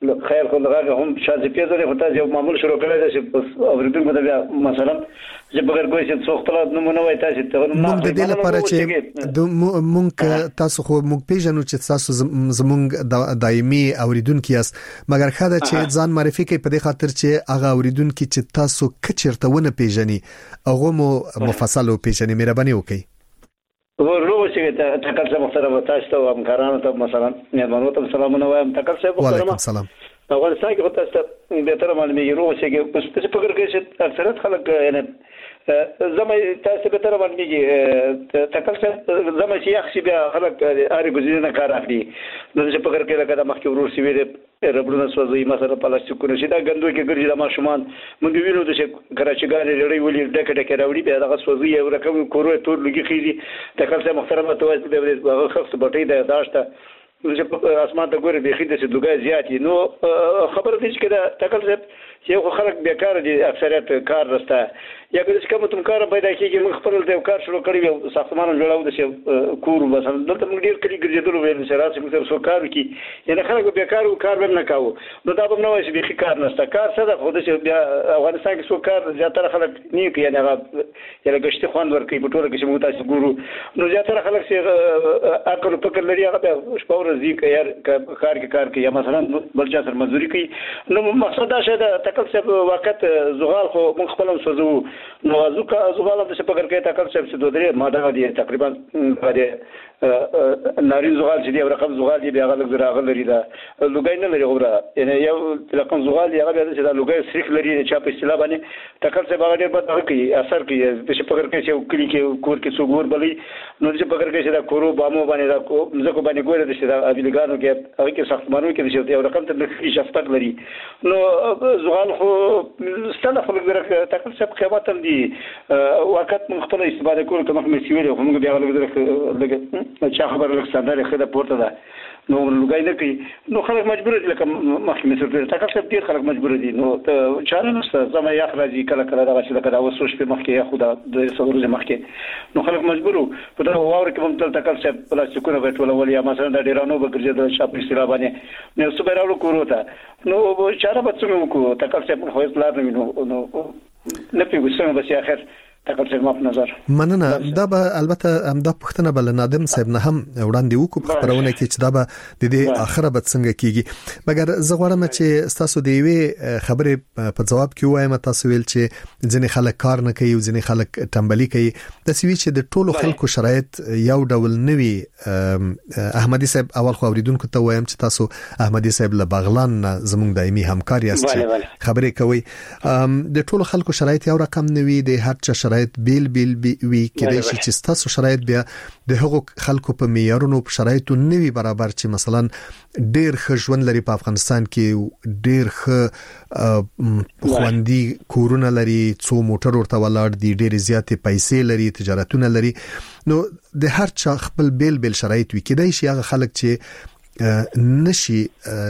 خیر خو دغه هم شاذ پیژنې خو تاسو یو معمول شروع کړی دی چې اوریدونکو ته مثلا چې بغیر کوی چې څو خپل نمونه وای تاسو ته موږ د دې لپاره چې موږ تاسو خو موږ پیژنو چې تاسو زموږ دایمي اوریدونکو یاست مګر خاله چې ځان معرفي کوي په دې خاطر چې هغه اوریدونکو چې تاسو کچرته ونه پیژني هغه مو مفصل پیژني مهرباني وکړئ ورو چې تکل څه محترم تاسو ته همکارانو ته مثلا مېرمنو ته سلامونه وایم تکل څه محترم وعلیکم السلام افغانستان کې تاسو به تر معلومه ورو چې په فکر کې چې اکثریت خلک یعنی زمای تاسو به تر باندې تکل څه زمای چې یخ بیا خلک اړ ګزینه کار اخلي نو چې فکر کې لکه د مخکې ورور سی ویل ربړونه سوځي مثلا پلاستیکونه چې دا غندو کې ګرځي د ماشومان موږ وینو چې کراچګان لري ولې ډکه ډکه راوړي بیا دغه سوځي یو رقم کورو ټول لګي خيزي تکل څه محترمه توګه د هغه خاص بټي د داشته چې اسمان ته ګوري به خېده چې دوګه زیات نو خبر دې چې دا تکل څه چې خلک بیکار دي اکثریت کار راسته یا که څه کوم تم کار پیدا کیږي موږ خپل د کار شروع کړی ساختمان جوړاو د کور مثلا دلته موږ ډیر کلی ګرځېدل ویل چې راځي موږ سره کار وکړي یعنی خلک بیکار کار به نه کاوه نو دا به نو چې به کار نشته کار څه ده خو د افغانستان کې څو کار زیاتره خلک نه کوي یعنی هغه یعنی ګشتي خوان ورکوي په ټوله کې چې موږ تاسو ګورو نو زیاتره خلک چې عقل فکر لري هغه شپور زیک یار کار کوي یا مثلا بل چا سره مزدوري کوي نو مقصد دا شه تکل څه وخت زغال خو موږ خپل سوزو نو زغال د څه پکړ کې تکل څه د درې ماده دي تقریبا نارین زغال چې دی رقم زغال دی هغه لږ راغل لري دا لوګای نه لري غوړه یعنی یو رقم زغال دی هغه چې دا لوګای سریخ لري چې په اصطلاح باندې تکل څه باندې په هغه کې اثر کوي د څه پکړ کې چې کلی کې کور کې څوګور بلی نو چې پکړ کې چې دا کورو بامو باندې دا زکو باندې ګوره د څه دا ابلیګانو کې هغه کې ساختمانو کې چې یو رقم ته د شفقت لري نو زغال خو ستنه خلک درک تکل څه قیمت هم دي وخت من خپل استفاده کول کوم کوم سیویل خو موږ بیا لږ چا خبر لږ ستاره خده پورته ده نو لګای نه کوي نو خلک مجبور دي لکه مخکې مثال تکل څه ډیر خلک مجبور دي نو چاره نشته زما یخ راځي کله کله دا چې لکه دا وسوش په مخکې یا خدا د سورې مخکې نو خلک مجبور په دا واور کې هم تل تکل څه پلاستیکونه وټول ولې یا مثلا د ډیرانو بګرځي د شاپ استرا باندې نو سپیرالو کورو ته نو چاره به څنګه وکړو تکل څه په خو پلان نو نه پیږو بس اخر تکل څه په نظر مننه دا به البته همدا پښتنه بل نادم صاحب نه هم وړاندې وکړو په خبرونه کې چې دا به د دې اخره به څنګه کیږي مګر زه غواړم چې تاسو د یوې خبرې په جواب کې وایم تاسو ویل چې ځینې خلک کار نه کوي او ځینې خلک تنبلی کوي د سوي چې د ټولو خلکو شرایط یو ډول نوي احمدي صاحب اول خو اوریدونکو ته وایم چې تاسو احمدي صاحب له بغلان زموږ دایمي همکار یاست چې خبرې کوي د ټولو خلکو شرایط یو رقم نوي د هر چا شرایط بیل وی کېدای شي چې تاسو شرایط بیا د هغو خلکو په معیارونو په شرایطو نوي برابر چې مثلا ډېر ښه ژوند لري په افغانستان کې ډېر ښه خوندي کورونه لري څو موټر ورته ولاړ دي ډېر زیاتې پیسې لري تجارتونه لري نو د هر چا خپل بیل شرایط وی کېدای شي هغه خلک چې نشي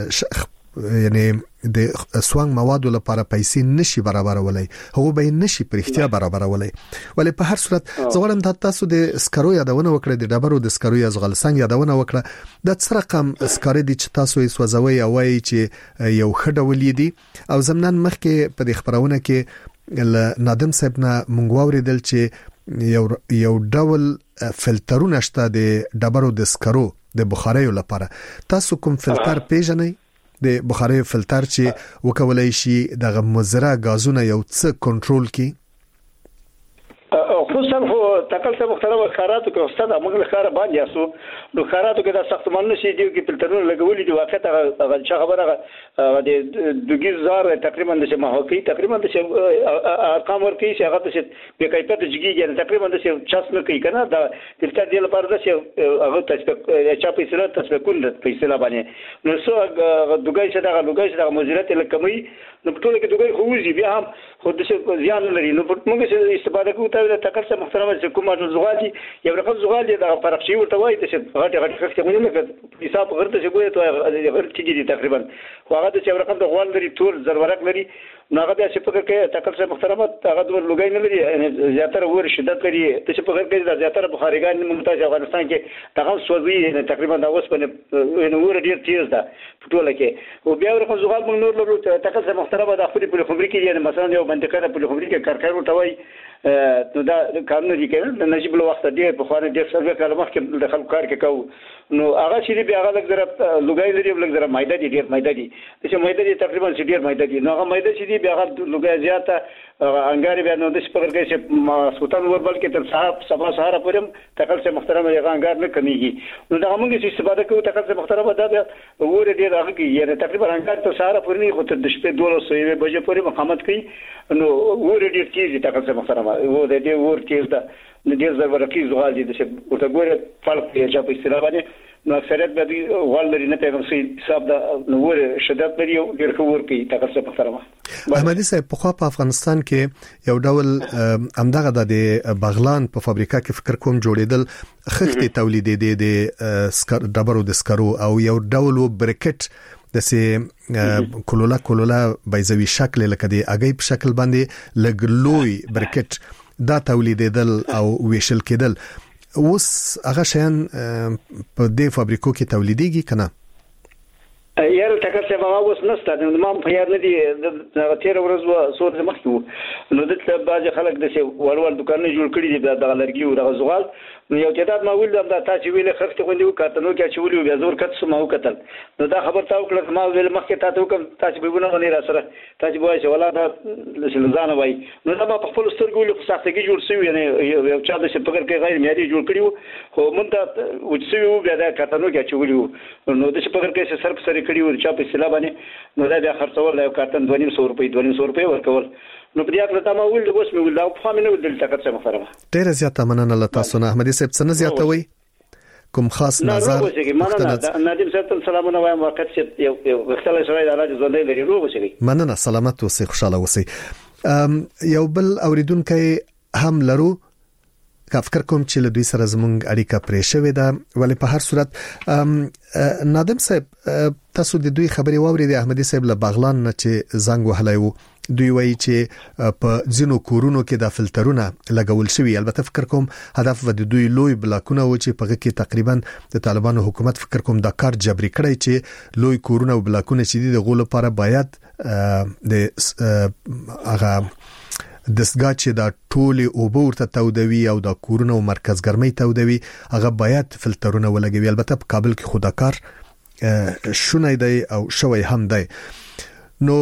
یعنی د سوانګ موادو لپاره پیسې نشي برابرولای هغه به نشي پر اختیار برابرولای ولې په هر صورت زغړم د تاسو د سکرو یادونه وکړه د ډبرو د سکرو یا زغل سنگ یادونه وکړه د څه رقم سکرو دي چې تاسو یې سوځوي او وایي چې یو خډول دي او زمنان مخکې په خبرونه کې نادم صاحب نه مونږ اوریدل چې یو ډول فلټرونه شته د ډبرو د سکرو د بخاریو لپاره تاسو کوم فلټر پیژنئ د بخاري فلټر چې وکولای شي د مزرا غازونه یو څه کنټرول کی خصوصا خو تکل څه مختلفه خاراتو کې استاد موږ خاره باندې یاسو نو خاراتو کې د ساختمان نشي دی کې فلټرونه لګولې دی واقعیت هغه څه خبره د دوګي زار تقریبا د ما هوکي تقریبا د ارقام ورکی چې هغه څه په کیفیت جګیږي تقریبا د چاس نه کوي کنه دا فلټر دی لپاره د هغه چا پیسې تاسو کول پیسې لا باندې نو څو دوګي چې دا مزرات لکمي نو په ټول کې دوګي خوږي بیا هم خو د زیان لري نو موږ استفاده کوو ته تکل څه محترمه چې کومه زغال دي یو رقم زغال دي د فرقشي ورته وایي چې غټ خښته مونږ نه حساب غرته چې ګوي ته غرت کیږي تقریبا خو هغه د یو رقم د غوال لري تور زرورق لري نو هغه چې په کې تکل څه محترمه هغه د لوګای نه لري یعنی زیاتره ور شدت لري چې په کې د زیاتره بخاریګان ممتاز افغانستان کې دغه سوځي تقریبا د اوس په نور ډیر تیز ده په ټوله کې او بیا ورته زغال موږ نور لرو تکل څه محترمه د خپل په فابریکې یعنی مثلا یو منطقه د په فابریکې کارکار وټوي نو دا قانون دی کې نجیب له وخت دی په خوانه ډیر څه کار مخکې د خلکو کار کې کو نو هغه چې بیا هغه لږ لوګای لري لږ زره مایده دي ډیر مایده دي چې مایده دي تقریبا ډیر مایده دي نو هغه مایده چې دی بیا هغه لوګای زیاته انګاری بیا نو د سپورګي چې سلطان ور بلکې تر صاحب سبا سهار پرم تکل څه محترمه یې انګار نه کمیږي نو دا موږ چې استفاده کوو تکل څه محترمه دا ور ډیر هغه کې یعنی تقریبا انګار تر سهار پرې خو تر د شپې 12 بجې پورې مقامت کوي نو ور ډیر کیږي تکل څه محترمه و د دې ور کېږي دا د دې زرورقي زغال دي چې ورته ګوره فرق یې په اصطلاح باندې نو اکثریت به غوال لري نه پیغام سي حساب دا نور شدت لري او ډیر خور کوي تاسو په محترمه احمدي صاحب په افغانستان کې یو ډول امدغه د بغلان په فابریکه کې فکر کوم جوړیدل خښتې تولیدې د ډبرو د سکرو او یو ډول برکټ د سي کولولا بایزوي شکل لکه د اگې په شکل باندې لګلوي برکټ دا تولیدېدل او ویشل کېدل اوس هغه شیان په دې فابریکو کې تولیدېږي کنه یاره تکل څه ما اوس نسته نو ما په یاد نه دي د تیر ورځ و سور مخکې نو دلته بعض خلک د ولول دکانونه جوړ کړي دي د لرګي او د زغال نو یو تعداد ما ویل دا تاسو ویل خښت غوندي وکړو کې چې ویل بیا زور کټ سم او کتل نو دا خبر تاو کړل ما ویل مخکې تاسو کوم تاسو به ونه را سره تاسو وایي چې ولا دا لزانه وای نو دا په خپل سترګو له سختګي جوړ شوی یعنی یو چا د شپږر کې غیر معیاري جوړ کړیو خو مونږ ته وڅوي بیا دا کتنو کې چې ویل نو د شپږر کې سر په سر کړیو چا په سلا باندې نو دا بیا خرڅول یو کارتن 200 روپۍ ورکول نو په دې اړه دا ما ویل اوس مې ویل او په فهمنه ول تکل څه محترمه ډېر زیاته مننه له تاسو نه احمدي صاحب څه نه زیاتوي کوم خاص نظر نادم صاحب سلامونه وایم وخت چې یو وختله سره د راځي زونډې لري روغ شي مننه سلامت اوسئ خوشاله اوسئ یو بل اوریدونکو هم لرو فکر کوم چې له دوی سره زمونږ اړیکه پرې شوې ده ولی په هر صورت نادم صاحب تاسو د دوی خبري واورید احمدي صاحب له بغلان نه چې زنګ وهلای وو دوی وایي چې په ځینو کورونو کې د فلټرونه لګول شوی البته فکر کوم هدف و د دوی لوی بلاکونه و چې په کې تقریبا د طالبانو حکومت فکر کوم د کار جبري کړی چې لوی کورونه او بلاکونه چې د غول لپاره باید د هغه دسګه چې دا ټولي او ورته تودوي او د کورونو مرکز ګرمۍ تودوي هغه باید فلټرونه ولګوي البته په کابل کې خودکار شونه دی او شوی هم دی نو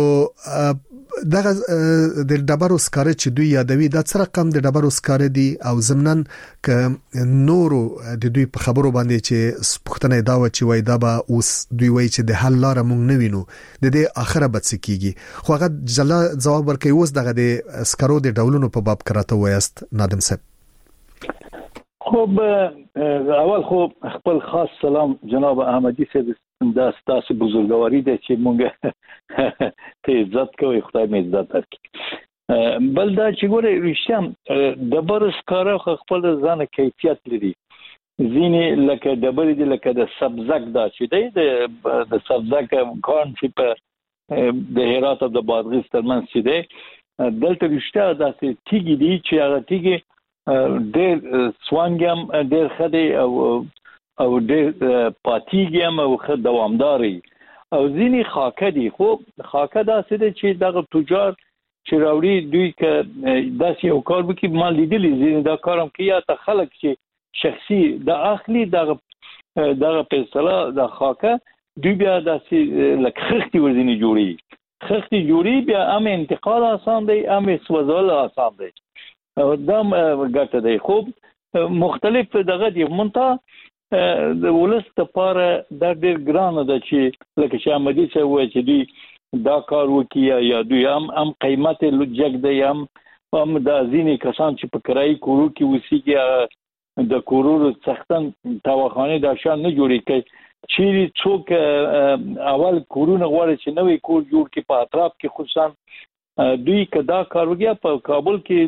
دغه د ډبرو سکاره چې دوی یادوي دا څه رقم د ډبرو سکاره دي او ضمنن ک نورو د دوی په خبرو باندې چې پښتنه دا و چې وای دا به اوس دوی وای چې د حل لار مونږ نه وینو د دې اخره بد سکیږي خو هغه جلا جواب ورکوي اوس دغه د سکرو د ډولونو په باب کراته وایست نادم صاحب خب اول خو خپل خاص سلام جناب احمدی صاحب دا ستاسو بزرګواري ده چې مونږ ته عزت کوي خدای مې عزت ورکړي بل دا چې ګوره رښتیا د برسکاره خپل ځان کیفیت لري ځینې لکه ډبرې دي لکه د سبزک دا چې دی د سبزک کان چې په د هرات او د بادغیس ترمنځ چې دی دلته رښتیا داسې تیږي دي چې هغه تیږي ډېر سوانګم ډېر خدي او ډېر پاتیګم او خد دوامداري او ځینی خاکه دي خو خاکه داسې دي چې دغه تجار چې راوړي دوی ک داسې یو کار وکړي مال لیدلی ځینې دا کارم کوي یا ته خلک چې شخصي د اخلي دغه پیسې د خاکه دوی بیا داسې لکه خښتي ورځنی جوړي خښتي جوړي بیا هم انتقال آسان دی هم سوځول آسان دی او دم ګټه دی خو مختلف دغه دی مونته د ولست لپاره دا ډېر ګران ده چې لکه چې احمدي څه وایي چې دوی دا کار وکړي یا دوی هم قیمت لږ دی هم د ځینې کسان چې په کرایي کورو کې اوسېږي د کورونو سختن تاوخانه دا شان نه جوړي کوي چې څوک اول کورونه غواړي چې نوې کور جوړ کړي په اطراف کې خصوصا دوی کدا کار وکړي په کابل کې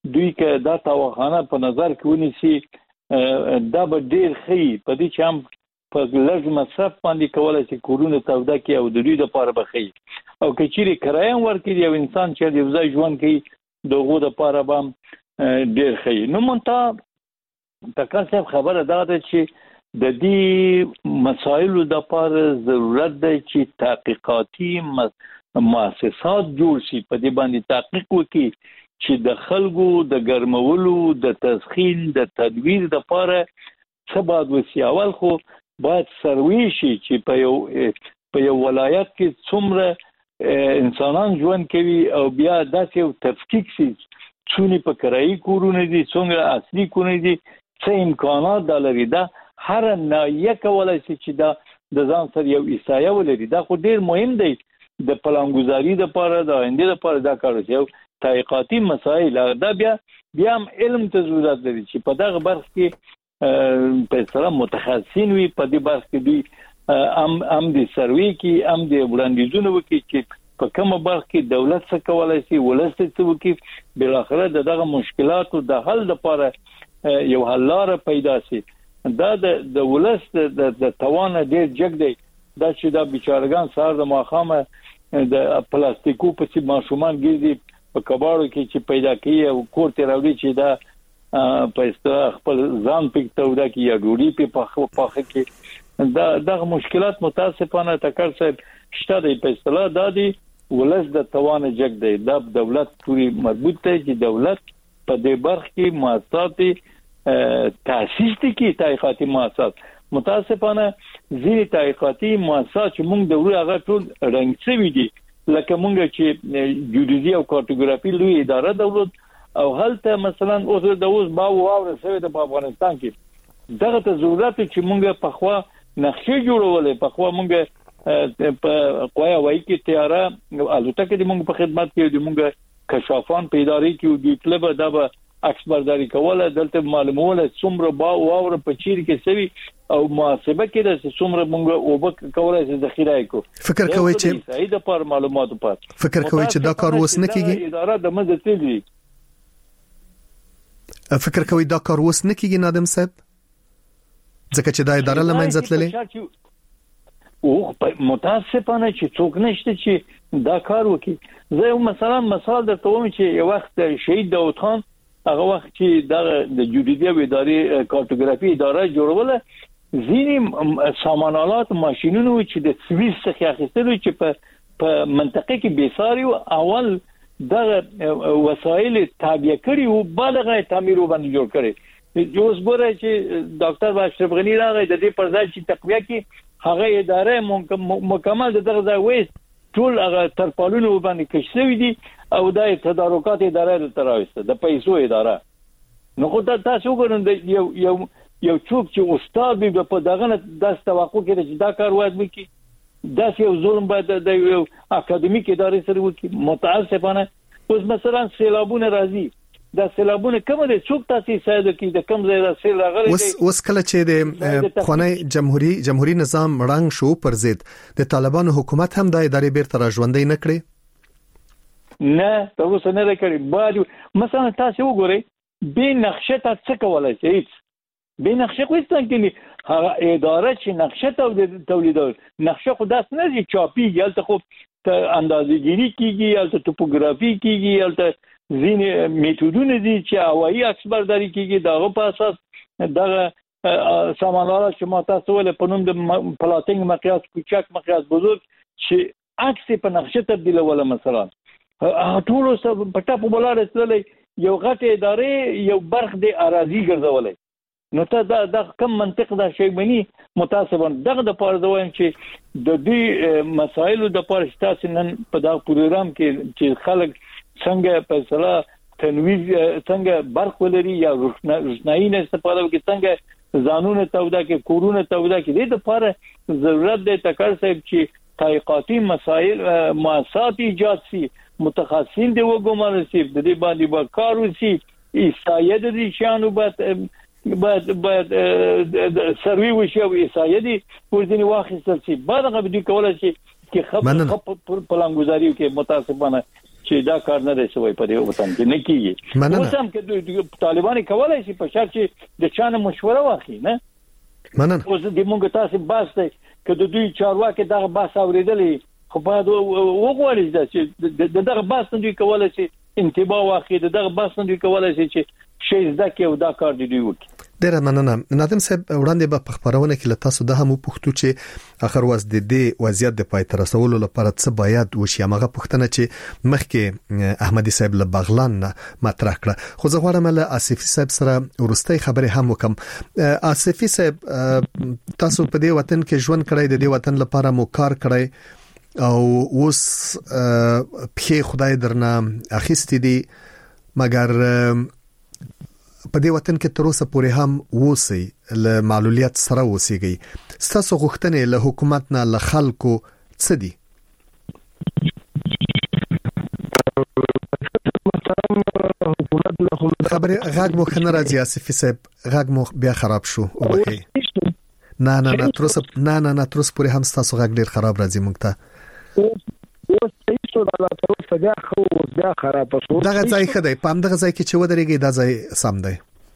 دوی که دا تاوخانه په نظر کې ونیسي دا به ډیر ښه په دې چې هم په لږ مصرف باندې کولای شي کورونه توده کړي او د دوی لپاره به ښه او که چیرې کرایه ورکړي یو انسان چې د یو ځای ژوند کوي دغه لپاره به ډیر ښه. نو مونږ ټاکل صاحب خبره دا ده چې د دې مسایلو لپاره ضرورت دی چې تحقیقاتي مؤسسات جوړ شي په دې باندې تحقیق وکړي چې د خلکو د ګرمولو د تسخین د تدویر لپاره څه باید وشي. اول خو باید سروي شي چې په یو ولایت کې څومره انسانان ژوند کوي او بیا داسې یو تفکیک شي څونه په کرایي کورونه دي څومره اصلي کورونه دي څه امکانات دا لري. دا هر ناحیه کولای شي چې دا د ځان سره یو ایسایه ولري. دا خو ډیر مهم دی د پلانګذاري لپاره د آینده لپاره دا کار یو تحقیقاتي مسایل دا بیا هم علم ته ضرورت لري چې په دغه برخه کې په اصطلاح متخصصین وي په دې برخه کې دوی هم د سروي کې هم د وړاندیزونو وکړي چې په کومه برخه کې دولت څه کولای شي ولس څه وکړي بل اخره دغه مشکلاتو د حل لپاره یو حل لاره پیدا شي. دا د ولس د توان ډیر جګ دی دا چې دا بیچارهګان سهار د ماښامه د پلاستیکو په څیر ماشومان ګرځي په کباړو کې چې پیدا کوي او کور ته راوړي چې دا په اصطلاح خپل ځان پکې توده کوي یا ډوډۍ په پاخه کې دغه مشکلات متاسفانه ټکر صاحب شته دی. په اصطلاح دا دی ولس د توان جګ دی دا دولت پوری مربوط دی چې دولت په دې برخه کې مؤسسات تاسیس کی تحقیقاتي مؤسسات متاسفانه ځینې تحقیقاتي مؤسسات چې موږ د هغه ټول رنګ شوي دي لکه موږ چې جیولوژي او کارتوګرافي لوی اداره دولت او هلته مثلا اوس باور سوي د افغانستان کې دغه ته ضرورت چې موږ په خوا نقشې جوړولې په خوا موږ په قویا وای کې تیاره الوتکه د موږ په خدمت کې د موږ کشافان پیداري کې د طلبه دا عکس برداری کوله دلته معلوموله څومره باور په چیر کې سوي او محاسبه کې د څومره موږ وبک کولای شي ذخیره کو. فکر کوي چې صحیح د پر معلوماتو پات فکر کوي چې دا کار وس نه کیږي اداره د مزه تیږي. فکر کوي دا کار وس نه کیږي نادم صاحب ځکه چې دا اداره لمنځه تللې او متاسفانه چې څوک نشته چې دا کار وکړي. زه مثلا مثال درته وایم چې یو وخت شهید داوود خان هغه وخت چې د جوړیدي ادارې کارتوګرافي اداره جوړوله ځینې سامانالات ماشينونو چې د سویس څخه اخیستل چې په منطقه کې بیساري او اول دغه وسایل تابع کړي او بالغه تعمیر وبند جوړ کړي. اوس ګوره چې ډاکټر اشرف غنی راغی د دې پر ځای چې تقویه کې هغه اداره مکمل دغه ځای وېست ټول هغه ترپالونه وبند کښوي دي او د تدارکات اداره تراوسته د پیسو اداره. نو خو تاسو وګورئ یو څوک چې استاد به په دغه د توقع کې چې دا کار وایي وکړي دا یو ظلم باید د یو اکاډمیک ادارې سره وکړي. متاسفانه اوس مثلا سیلابونه راځي دا سیلابونه کوم دي څوک تاسو ساده کې د کم ځای را سیل راغلي اوس کله چې د خونی جمهوریت نظام رنګ شو پر ضد د طالبانو حکومت هم د ادارې بیرته راژوندۍ نه کړې نه تاسو نه راکړي. باید مثلا تاسو وګورئ به نقشه تاسو کولای شئ به نقشه کوستان کې هغه اداره چې نقشه تولیدول نقشه خو داس نه دي چاپی یالته خو اندازه‌گیری کیږي یالته توپوګرافي کیږي یالته ځینې میتودونه دي چې هوایي عکس برداری کیږي دغه په اساس دغه سامانالات چې ما تاسو ول په نوم د پلاتینګ مقیاس کوچک مقیاس بزرگ چې عکس په نقشه تبدیلول مثلا ټول څه په ټاپو بلاره سره یو غټه ادارې یو برخ د اراضي ګرځولې. نو ته دا کوم منطق دا شی بني متاسفانه دغه د پاره دویم چې د دې مسایلو د پاره تاسو نن په دا پروګرام کې چې خلک څنګه په اصطلاح تنویز څنګه برخ ولري یا روشنايي نه استفاده کوي څنګه ځانونه تودا کې کورونه تودا کې د لپاره ضرورت دی تکر صاحب چې تحقیقاتي مسایل مؤسسات ایجاد شي متخصصین دی وګومل شي د دې باندې به کار وشي ایسایه د دې شانو باید سروي وشي او ایسایه دي ورځنی واخیستل شي بعد هغه دوی کولای شي چې خبر پلانګذاري کې متاسفانه چې دا کار نه رسوي په دې وطن کې نه کیږي. اوس هم کې طالبان کولای شي په شرط چې د چانه مشوره واخلي نه. اوس د موږ تاسو باس ته کله دوی چارواکي دغه باس اوریدلې خو باید وګورئ چې دغه باس نه دوی کولای شي انتباه واخلي دغه باس نه دوی کولای شي چې شي زده او دا کار دی وکړي. ډیره مننه نادم صاحب. وړاندې به په خبرونه کې له تاسو د هم پوښتنه چې اخر واز د دې وضعیت د پای تر رسولو لپاره څه باید وشي. هغه پوښتنه چې مخکې احمدي صاحب له بغلان مطرح کړه خو زه غواړم له آصفي صاحب سره ورستۍ خبرې هم وکم. آصفي صاحب تاسو په دې وطن کې ژوند کړی د دې وطن لپاره مو کار کړی او اوس په خدای درنه اخیستې دي مګر په دې وطن کې تر اوسه پورې هم وسی له معلولیت سره وسیږي. ستاسو غوښتنې له حکومت نه له خلکو څه دي؟ خبره غږ مو خنه راځي آصفي صاحب، غږ مو بیا خراب شو. وبخي نه تر اوسه پورې هم ستاسو غږ ډیر خراب راځي مونږ ته. دغه ځای خدای په دغه ځای کې چې ودرېږي دا ځای سم دی.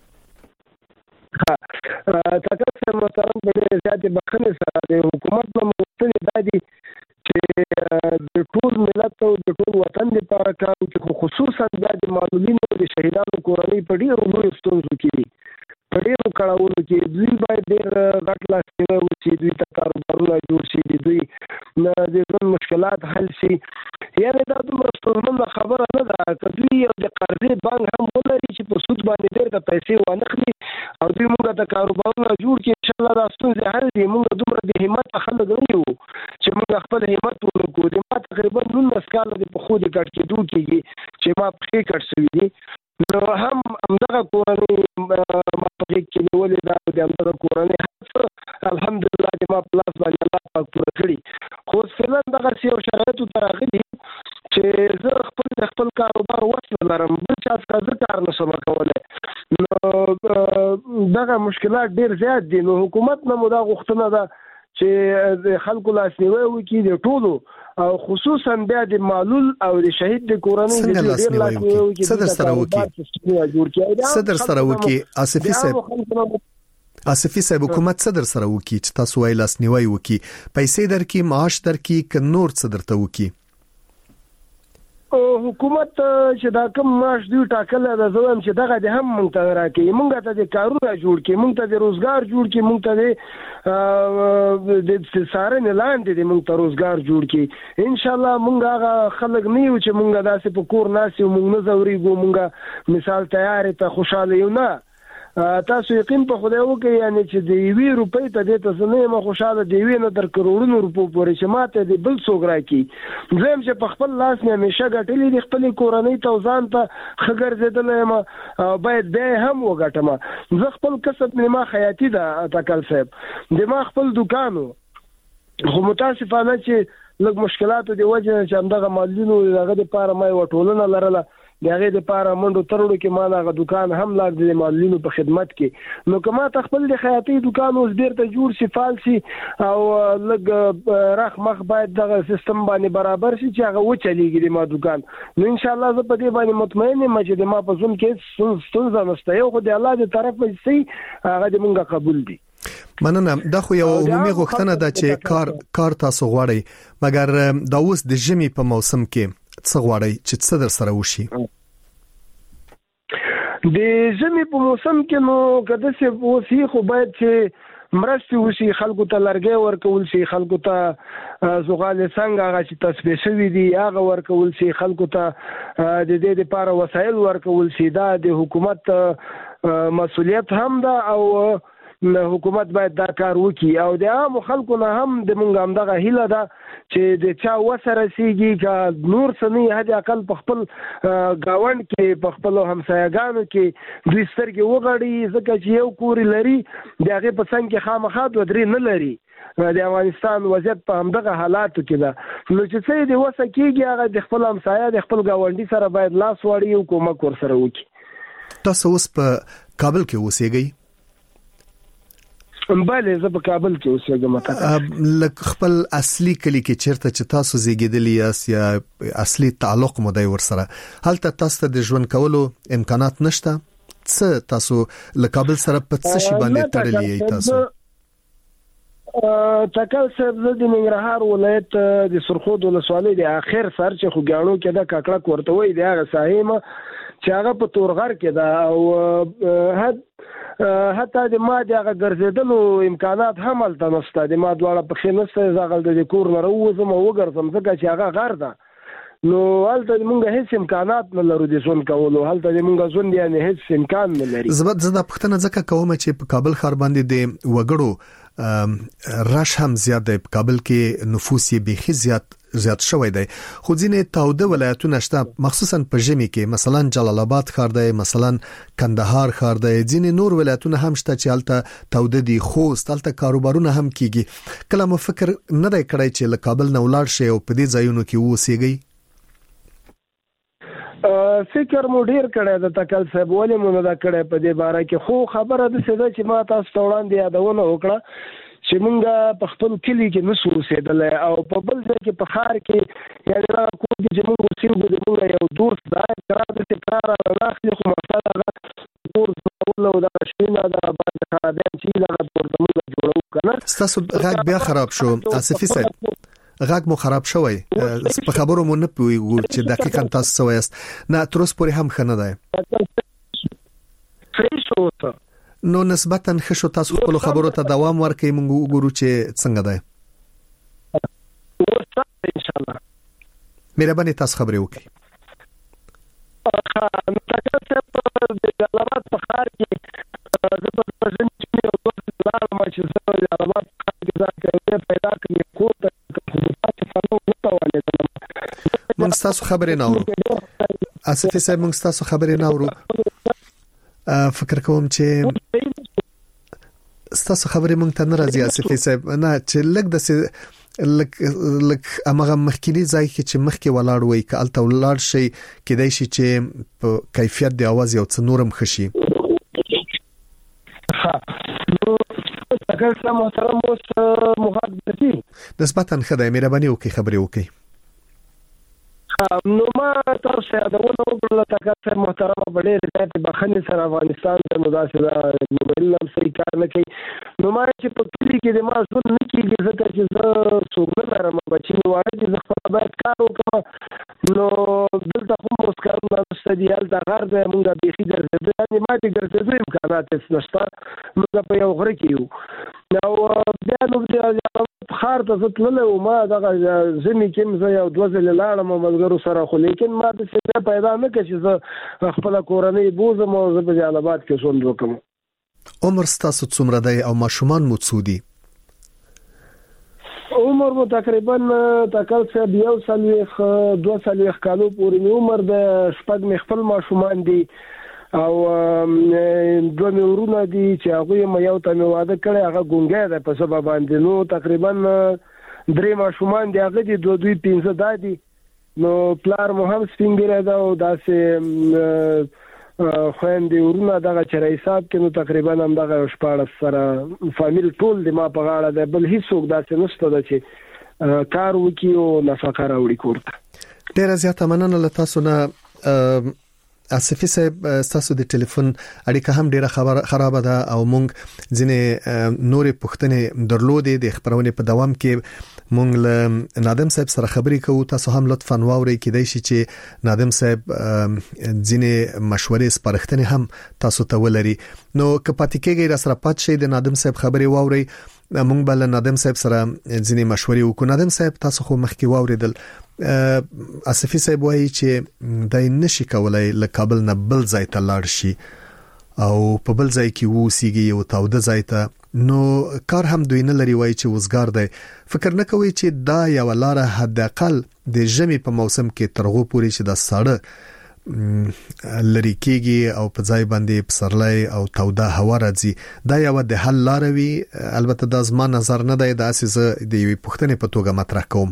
تاسو محترم په زیاتې بخښنې سره د حکومت نو مختلف دادي چې د ټول ملت او د ټول وطن لپاره کار کوي، خصوصا د معلولینو د شهیدانو کورنۍ په ډیرو لویو ستونزو کې دي. په ډیرو کړهونو کې دوی باید ډیر غټ لاس نیوي وشي، دوی ته کاروبارونه جوړ شي، دوی د ژوند مشکلات حل شي. یعنې دا دومره ستونزمنه خبره نه ده که دوی یو د قرضې بانک هم ولري چې په سود باندې ډېر د پیسې وانخلي او دوی موږ ته کاروبارونه جوړ کړي، انشاءالله دا ستونزې حل دي. موږ دومره د همت خلک نه یو چې موږ خپل همت ونکړو. د ما تقریبا 19 کاله د پښو د کټ کېدو کېږي چې ما پښې کټ شوي دي. نو هم همدغه کورنۍ ما په غېږ کې نیولې ده او د همدغه کورنۍ هر څه الحمدلله د ما په لاس باندې الله پاک پوره کړي. خو فعلا دغسې یو شرایطو ته راغلي چې زه خپل کاروبار وس لرم، بل چا څخه زه کار نشم کولی. نو دغه مشکلات ډېر زیات دي. نو حکومت نه مو دا غوښتنه ده چې د خلکو لاسنیوی وکړي د ټولو او خصوصا بیا د معلول او د شهید د کورنۍ د ډېر لاسنیوی وکړي. څه در سره وکړي آصفي صاحب حکومت څه در سره وکړي چې تاسو وايي لاسنیوی وکړي؟ پیسې درکړي، معاش درکړي که نور څه درته وکړي؟ حکومت چې دا کوم معاش دوی ټاکلی ده زه وایم چې دغه د هم موږ ته راکوي، موږ ته د کارونه جوړ کړي، موږ ته د روزګار جوړ کړي، موږ ته د څارنې لاندې د موږ ته روزګار جوړ کړي. انشاءالله موږ هغه خلک نه یو چې موږ داسې په کور ناست یو، موږ نه ځورېږو، موږ مثال تیارې ته خوشحاله یو. نه، تاسو یقین په خدای وکړئ یعنی چې د 1 روپۍ ته دې ته زه نه یم خوشحاله، د 1 نه تر کروړونو روپو پورې چې ما ته د بل څوک راکړي. زه یم چې په خپل لاس مې همیشه ګټلې دي، خپلې کورنۍ ته او ځان ته ښه ګرځېدلی یم، باید بیا یې هم وګټم. زه خپل کسب مې ما خیاطي ده تکل صاحب، د ما خپل دوکان و، خو متاسفانه چې لږ مشکلاتو د وجې نه چې همدغه معلولینو دغه دپاره ما یوه ټولنه لرله، د هغې دپاره منډو ترړو کې ما دغه دوکان هم لا د معلولینو په خدمت کې. نو که ما ته خپل د خیاطۍ دوکان اوس بېرته جوړ شي، فعال شي او لږ رخ مخ باید دغه سیستم باندې برابر شي چې هغه وچلېږي د ما دوکان، نو انشاءالله زه په دې باندې مطمئن یم چې د ما په ژوند کې هېڅ ستونزه نشته. یو خو د الله د طرفه چې هغه د مونږ قبول دي. مننه. دا خو یو عمومي غوښتنه ده چې کار تاسو غواړئ، مګر دا اوس د ژمي په موسم کې څه غواړئ چې څه در سره وشي؟ د ژمي په موسم کې نو که داسې اوسي خو باید چې مرستې وشي، خلکو ته لرګی ورکول شي، خلکو ته زغالې څنګه هغه چې تصفیه شوي دي هغه ورکول شي، خلکو ته د دې دپاره وسایل ورکول شي. دا د حکومت مسؤلیت هم ده او حکومت باید دا کار وکړي او د عامو خلکو نه هم د مونږ همدغه هیله ده چې د چا وسه رسیږي که نور څه نه حد اقل په خپل ګاونډ کې په خپلو همسایهګانو کې دوی سترګې وغړي، ځکه چې یو کور لري د هغې په څنګ کې خامخا 2-3 نه لري. د افغانستان وضعیت په همدغه حالاتو کې ده، نو چې څه د وسه کېږي هغه د خپل همسایه د خپل ګاونډي سره باید لاس واړي او کومک ورسره وکړي. تاسو اوس په کابل کې اوسېږئ؟ بله زه په کابل کې اوسېږم. لکه خپل اصلي کلی کې چیرته چې تاسو زیږیدلی یاست یا اصلي تعلق مو دی ورسره، هلته تاسو د ژوند کولو امکانات نشته؟ څه تاسو له کابل سره په څه شي باندې تړلې یې تاسو؟ تکل صاحب زه د ننګرهار ولایت د سرخود ولسوالۍ د اخر سر چې خوګانو کې د کاکړک ورته وي د هغه ساحه چې هغه په تورغر کې ده او حتی د ما دغه ګرځیدلو امکانات هم هلته نشته. د ما دواړه پښې نشته، زه هلته د کور نه راووځم او وګرځم ځکه چې هغه غر ده. نو هلته موږ هیڅ امکانات نه لرو د ژوند کولو، هلته موږ ژوند یعنی هیڅ امکان نه لري. زه د پښتنه ځکه کوم چې په کابل ښار باندې د وګړو رش هم زیات دی، په کابل کې نفوس یې بيخي زیات شوی دی، خو ځینې تاوده ولایتونه شته مخصوصا په ژمي کې، مثلا جلال آباد ښار دی، مثلا کندهار ښار دی، ځینې نور ولایتونه هم شته چې هلته تاوده دي، خوست هلته کاروبارونه هم کیږي. کله مو فکر نه دی کړی چې له کابل نه ولاړ شئ او په دې ځایونو کې اوسېږئ؟ فکر مو ډیر کړی د تکل صاحب، ولې مو نه دا کړی په دې باره کې، خو خبره د څه ده چې ما تاسو ته وړاندې یادونه وکړه چې موږ په خپل کلی کې نشو اوسېدلی او په بل ځای کې په ښار کې یعنې دا کوم چې موږ اوسېږو د موږ یو دوست ځای قرار داسې کار راخلي، خو مقصد هغه کور جوړول او دغه شیونه د باندې خرابیان چې دغه ورته موږ جوړوو که نه. ستاسو غږ بیا خراب شو آصفي صاحب، غږ مو خراب شوی، په خبرو مو نه پوهیږو چې دقیقاً تاسو څه وایاست. نه تر اوسه پورې هم ښه نه دی. صحیح شو نو نسبتاً ښه شو، تاسو خپل خبرو ته دوام ورکړئ، موږ وګورو چې څنګه دی. ان شاء الله مهرباني تاسو خبرې وکړئ. نو تاسو ته د جلالات په ښار کې زه په ځین چې یو دوست لاړم چې زه د جلالات په ښار کې ځکه پیدا کړم کور ته موږ تاسو خبرې نه اورو. آصفي صاحب موږ تاسو خبرې نه اورو. فکر کوم چې ستاسو خبرې مونږ ته نه راځي آصفي صاحب، نه چې لږ د لک امغه مخکینی ځای کې چې مخکې ولاړ وي که الته ولاړ شي کېدای شي چې په کیفیت د आवाज یو څه نورم خشي. نو تکل صاحب محترم اوس مخاطب دي نسبتاً خدای مهرباني وکړي خبرې وکړي. نو ما تاسو دا ونه تکل صاحب محترم بډې رضایت بخنه سره افغانستان ته مداسه موبایل هم صحیح کار نه کوي. نو ما چې په کلی کې د ما ځون نه کیږي ځکه چې زه څوک نه لرم، بچی مې واړه چې زه خپل باید کار وکړم. نو دلته خو اوس کارونه نشته دي، هلته غر دی، مونږ بیخي ګرځېدو، یعنې ما چې ګرځېدو امکانات هېڅ نشته، مونږ په یو غره کې یو. نو بیا نو ښار ته زه تللی وم، ما دغه ژمي کې زه یو دوه ځلې لاړم ملګرو سره، خو لیکن ما داسې پیدا نه کړه چې زه خپله کورنۍ بوځم او زه په جلال آباد کې ژوند وکړم. عمر ستاسو څومره دی او ماشومان مو څو دي؟ عمر مو تقریبا تکل صاحب 1 سال 2 سال کالو پورې مې عمر د شپږ مې خپل ماشومان دي او دوه مې ورونه دي چې هغوی مې یو ته مې واده کړی، هغه ګونګی دی په سبا باندې. نو تقریبا 3 ماشومان دي، هغه دي 2 15 دادي. نو پلار مو هم سپینګیری ده او داسې خویندې ورونه دغه چې حساب کې نو تقریبا هم دغه 14 سره فامیل ټول د ما په غاړه دی، بل هیڅوک داسې نشته ده چې کار وکړي او نفقه راوړي کور ته. ډېره زیاته مننه له تاسو نه آصفي صاحب. تاسو د ټلیفون اړیکه هم ډیره خراب ده او مونږ ځینې نورې پوښتنې درلودې د خبرونې په دوام کې مونږ له نادم صاحب سره خبرې کوو. تاسو هم لطفاً واورئ، کېدای شي چې نادم صاحب ځینې مشورې سپارښتنې هم تاسو ته ولري. نو که پاتې کېږئ را سره پات شئ، د نادم صاحب خبرې واورئ، مونږ به له نادم صاحب سره ځینې مشورې وکړو. نادم صاحب تاسو خو مخکې واوریدل، آصفي صاحب وایي چې دای نشي کولای له کابل نه بل ځای ته لاړ شي او په بل ځای کې ووسیږي یو تاوده ځای ته، نو کار هم دوی نه لري، وایي چې وزګار دی. فکر نه کوي چې دا یو لاره حد اقل د ژمي په موسم کې ترغو پوري چې د ساړه لري کېږي او په ځای باندې پسرلی او توده هوا راځي، دا یو د حل لاره وي. البته دا زما نظر نه دی، دا اساسه د یوې پوښتنې په توګه مطرح کوم.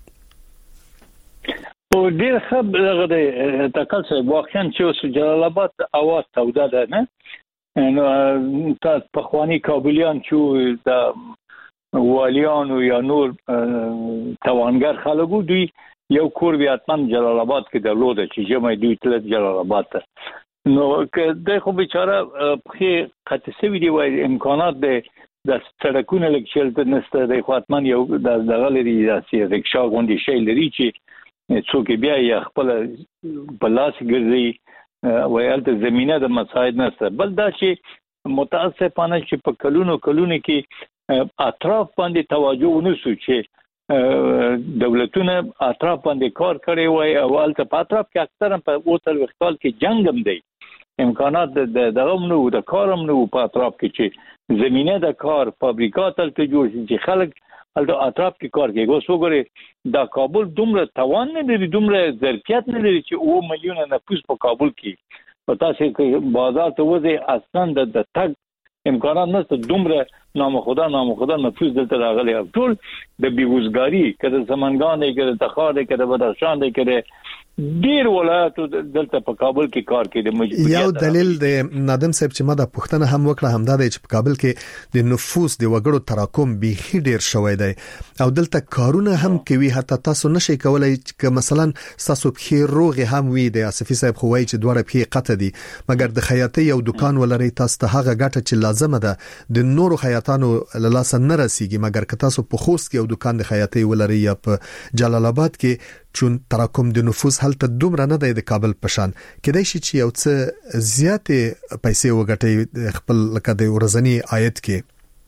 او ډیر ښه دغه د تکل صاحب واقعا چې اوس جلال آباد اواز توده ده نه، نو تاسو په خواني کابلیان چې د والیانو یا نور توانګر خلکو دوی یو کور بیا تم جلال آباد کې درلود چې جمعي دوی تل جلال آباد ته نو که د خو بیچاره په قطسوي دی وای امکانات د سړکونو لکشل ته نسته د خاطمان یو د غلري د رکشا غونډي شي لري چې څوک بیا یې خپل بلاس ګرځي وایل ته زمينه د مساعد نسته بل دا چې متاسفانه چې په کلونو کې اطراف باندې توجه ونسو چې دولتونه اطراف باندې کار کوي وای اول ته په اطراف کې اکثرا په اوتل وختال کې جنگ هم دی امکانات د دغمنو د کارم نو په اطراف کې چې زمينه د کار فابریکات ته جوړ شي چې خلک الته اطراف کې کار کوي اوس وګورئ د کابل دومره توان نه لري دومره ظرفیت نه لري چې 1 میلیون نفوس په کابل کې پتا شي چې بازار ته وځي اصلا د تک امکانات نشته دومره نامخدا نفوس دلته راغلي ټول د بیروزګاری کده زمانګان کده تخار کده بدخشان کده ډیر ولایتو دلته په کابل کې کار کوي د مجبوریت یو دلیل د نادم صاحب چې ما د پښتنه هم وکړه همدا دی چې په کابل کې د نفوس د وګړو تراکم به ډیر شوی دی او دلته کارونه هم کوي حتی تاسو نشئ کولای چې مثلا تاسو په روغ هم وي د اسفي صاحب خوای چې دوړه په قطه دي مګر د خیاطي یو دکان ولري تاسو ته هغه ګټه چې لازمه ده د نورو خیاطانو لاس نه رسیږي مګر که تاسو په خوست کې یو دکان د خیاطي ولري یا په جلال آباد کې چون تراکم د نفوس هلته دومره نه دی د کابل پشان کدی شي چې یو څه زیاتې پیسې وګټي خپل لکه د ورځنی عاید کې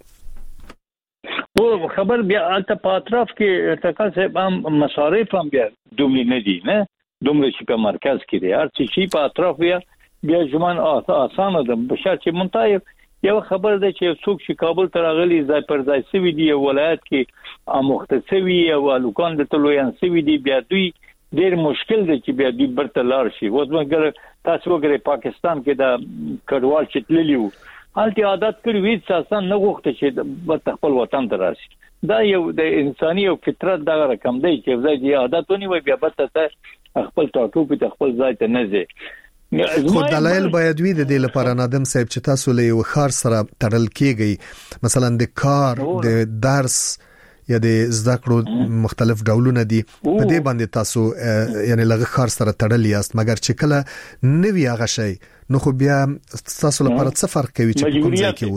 او خبر بیا البته په اطراف کې تکاسه هم مصارف هم بیا دومره نه دي نه دومره چې په مرکز کې دي هر څه په اطراف بیا ژوند آسانه ده په شرط چې منتای یو خبر ده چې څوک چې کابل ته راغلي ځای پر ځای سوي دی ولایت کې امختسوي او لوکان د تلویان سوي دی بیا دوی ډېر مشکل دی چې بیا دوی برته لار شي اوس موږ تاسو وګورئ پاکستان کې د کډوال چې تللیو هلته عادت کړی وي چې اسان نه غوښته چې خپل وطن ته راشي دا یو د انساني او فطرت دغه رقم دی چې ځای دی عادت ونی وي بیا برته خپل ټاټو په خپل ځای ته نه ځي خو دلایل باید وي د دې لپاره نادم صاحب چې تاسو له یو خار سره تړل کیږي مثلا د کار د درس یا د زده کړو مختلف ډولونه دي په دې باندې تاسو یعنی لغه خار سره تړل یاست مګر چې کله نوی هغه شي نو خو بیا تاسو لپاره څه فرق کوي چې کوم ځای کې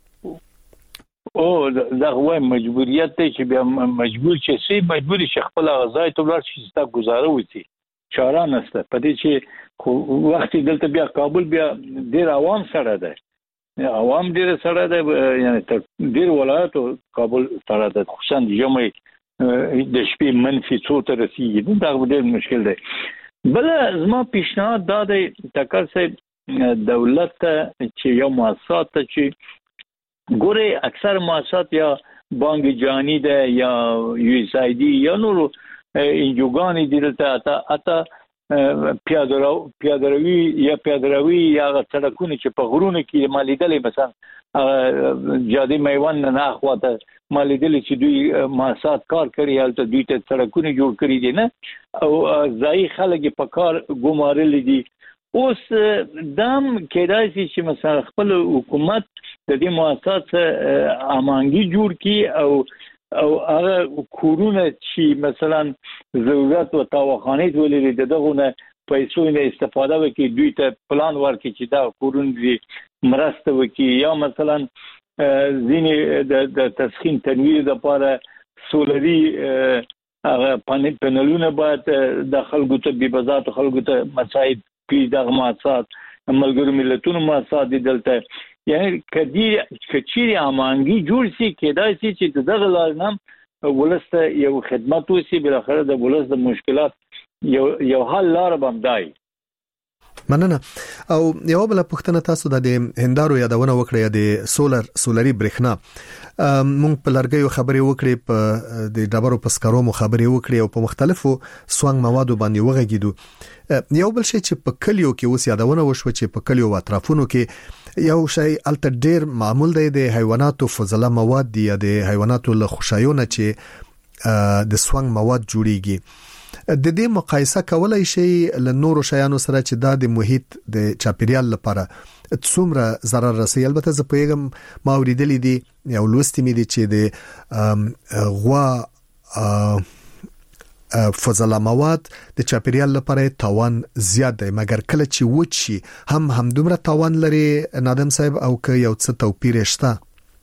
اوسېږي او دا هو مجبوریت دی چې بیا مجبور چې سي مجبور شي خپل غذای ته ولر شي ستا گزاره وکړي چاره نشته په دې چې خو وخت دلته بیا کابل بیا ډیر عوام سره ده عوام ډیر سره ده یعنی ډیر ولایتو کابل سره ده خصوصا جمعي د شپې منفي څو ته رسیدي دا ډیر مشکل دی بل زما پیشنهاد دا دی تکر سه دولت چې یو مؤسسات چې ګوره اکثر مؤسسات یا بانک جهانی ده یا یو اس ای ډی یا نور انجوګانی دي ته اته پیادروي یا سړکونه چې په غرونو کې مالیدلې مثلا جاده میوان نه اخواته مالیدلې چې دوی مؤسسات کار کوي البته دوی ته سړکونه جوړ کړی دي نه او ځای خلک په کار ګمارل دي اوس دام کېدای شي چې مثلا خپل حکومت د دې مؤسسات امانګي جوړ کړي او هغه کورونه چې مثلا ضرورت او تاوخانیت ولري دغه نه پیسو نه استفاده وکړي دوی ته پلان ورکړي چې دا کورونه مرسته وکړي یا مثلا ځینې د تسخین تنویر لپاره سولري هغه پنلونه باید د خلکو ته به بذات خلکو ته مساعد کړي دغه مؤسسات ملګرو ملتونو مؤسسات دلته یعنی کچيري امانګي جوړ شي کېدای شي چې دغه لارنام ولسته یو خدمت وسی بل اخر د ولس د مشکلات یو حل لار بمدای مننه او یو بل پښتنه تاسو د هندارو یادونه وکړه د سولري برېښنا مونږ په لرګیو خبرې وکړې په د ډبرو پسکرو مو خبرې وکړې او په مختلفو سوانګ موادو باندې وغږیدو یو بل شی چې په کلیو کې اوس یادونه وشو چې په کلیو او اطرافونو کې یو شی الته ډیر معمول دی د حیواناتو فضله مواد دی د حیواناتو له خوشایونه چې د سوانګ مواد جوړیږي د دې مقایسه کولای شي ل نورو شیانو سره چې د محیط د چاپیریال لپاره څومره ضرر رسي. البته زه پیغام ما اوریدلې دي یو لوستې مې دي چې د غوا فضله مواد د چاپیریال لپاره تاوان زیات دی، مګر کله چې وچی هم دومره تاوان لري نادم صاحب، او که یو څه توپیر شته؟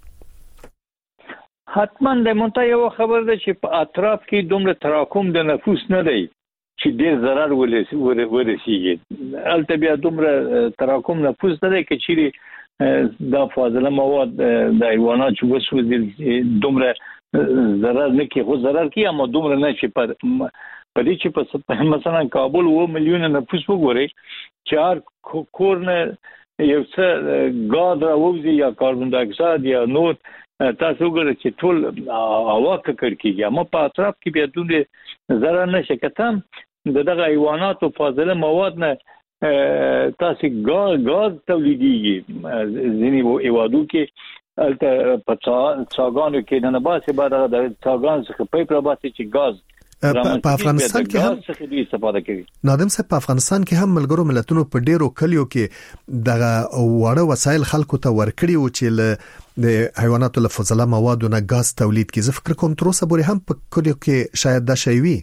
حتما د مونته یو خبر ده چې په اطراف کې دومره تراکم د نفوس نه دی چې ډیر ضرر ورسیږي. البته بیا دومره تراکم نفوس نه دی چې دا فاضله مواد د حیوانات چې وسوځي دومره ضرر نه کوي، خو ضرر کوي اما دومره نه چې په دې چې په مثلا کابل 2 میلیون نفوس وګوري چې هر کور نه یو څه غاز راوځي یا کاربن ډای اکساید یا نور تاسو وګورئ چې ټول هوا ککړ کیږي، اما په اطراف کې بیا دومره ضرر نشي. کتم دغه حیوانات او فاضله مواد نه تاسو غاز تولیديږي ځینې ایوادو کې البته په څاګانو کې نه باسي بعد د څاګان څخه پایپ را باسي چې غاز په افغانستان کې هم استفاده کوي. نادم صاحب په افغانستان کې هم ملګرو ملتونو په ډیرو کلیو کې دغه وړه وسایل خلکو ته ورکړي او چې د حیواناتو له فضله موادو نه غاز تولید کی. زه فکر کوم تر اوسه پورې هم په کلیو کې شاید دا شی وي.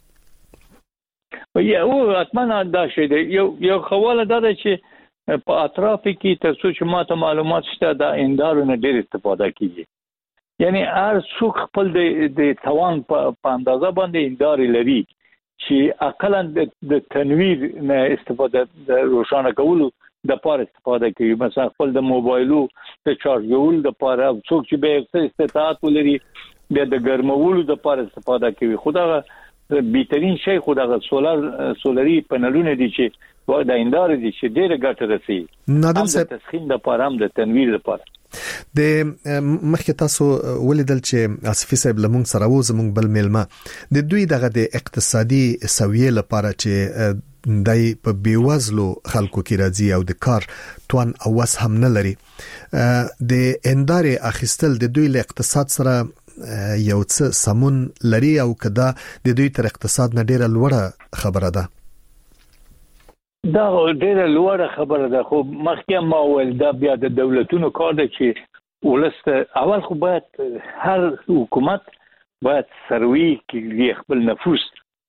او اتمنه دا شی دی. یو خواله دا ده چې په اطراف کې ترڅو چې ماته معلومات شته دا اندارو نه ډیر استفاده کیږي، یعنی هر څوک خپل د توان په اندازه باندې اندار لري چې اقلا د تنویر نه استفاده د روشانه کولو د پاره استفاده کوي. مثلا خپل د موبایلو د چارجولو د پاره څوک چې به استطاعت ولري د ګرمولو د پاره استفاده کوي. خدای بهترین شی خدای سولري پنلونه دي چې د اندار دي چې ډیره ګټه رسي. نادم صاحب تسخين د پاره هم د تنویر لپاره د مخکې تاسو ولیدل چې اسفي صاحب لمون سره و زمون بل ملما د دوی دغه د اقتصادي سویې لپاره چې دای په بیوزلو خلکو کې راځي او د کار توان او وس هم نه لري، د اندار اخیستل د دوی له اقتصاد سره یو څه سمون لري او کدا د دوی تر اقتصاد نه ډیره لوړه خبره ده؟ دا ډیره لوړه خبره ده، خو مخکې ما ول دا بیا د دولتونو کار دی چې ولست اول خو باید هر حکومت باید سروي کې خپل نفوس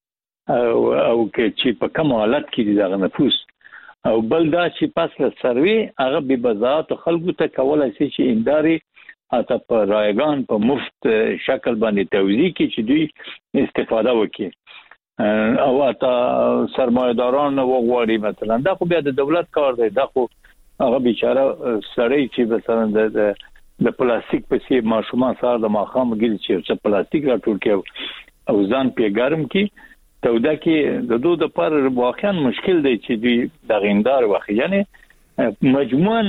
او چې په کوم حالت کې دي دا نفوس، او بل دا چې پس له سروي هغه به بزاعت خلکو ته کولای شي چې انداري اته په رایگان په مفت شکل باندې توزیع کې چې دوی استفاده وکړي او اته سرمایه‌داران وغواړي. مثلا دا خو بیا د دولت کار دی، دا خو هغه بیچاره سړی چې مثلا د پلاستیک په سی ماشومان سره د ماخام ګل چې پلاستیک راټول کړي او ځان په ګرم کې تودا کې د دوه د پر واقعا مشکل دی چې دوی د غیندار واخی، یعنی مجموعاً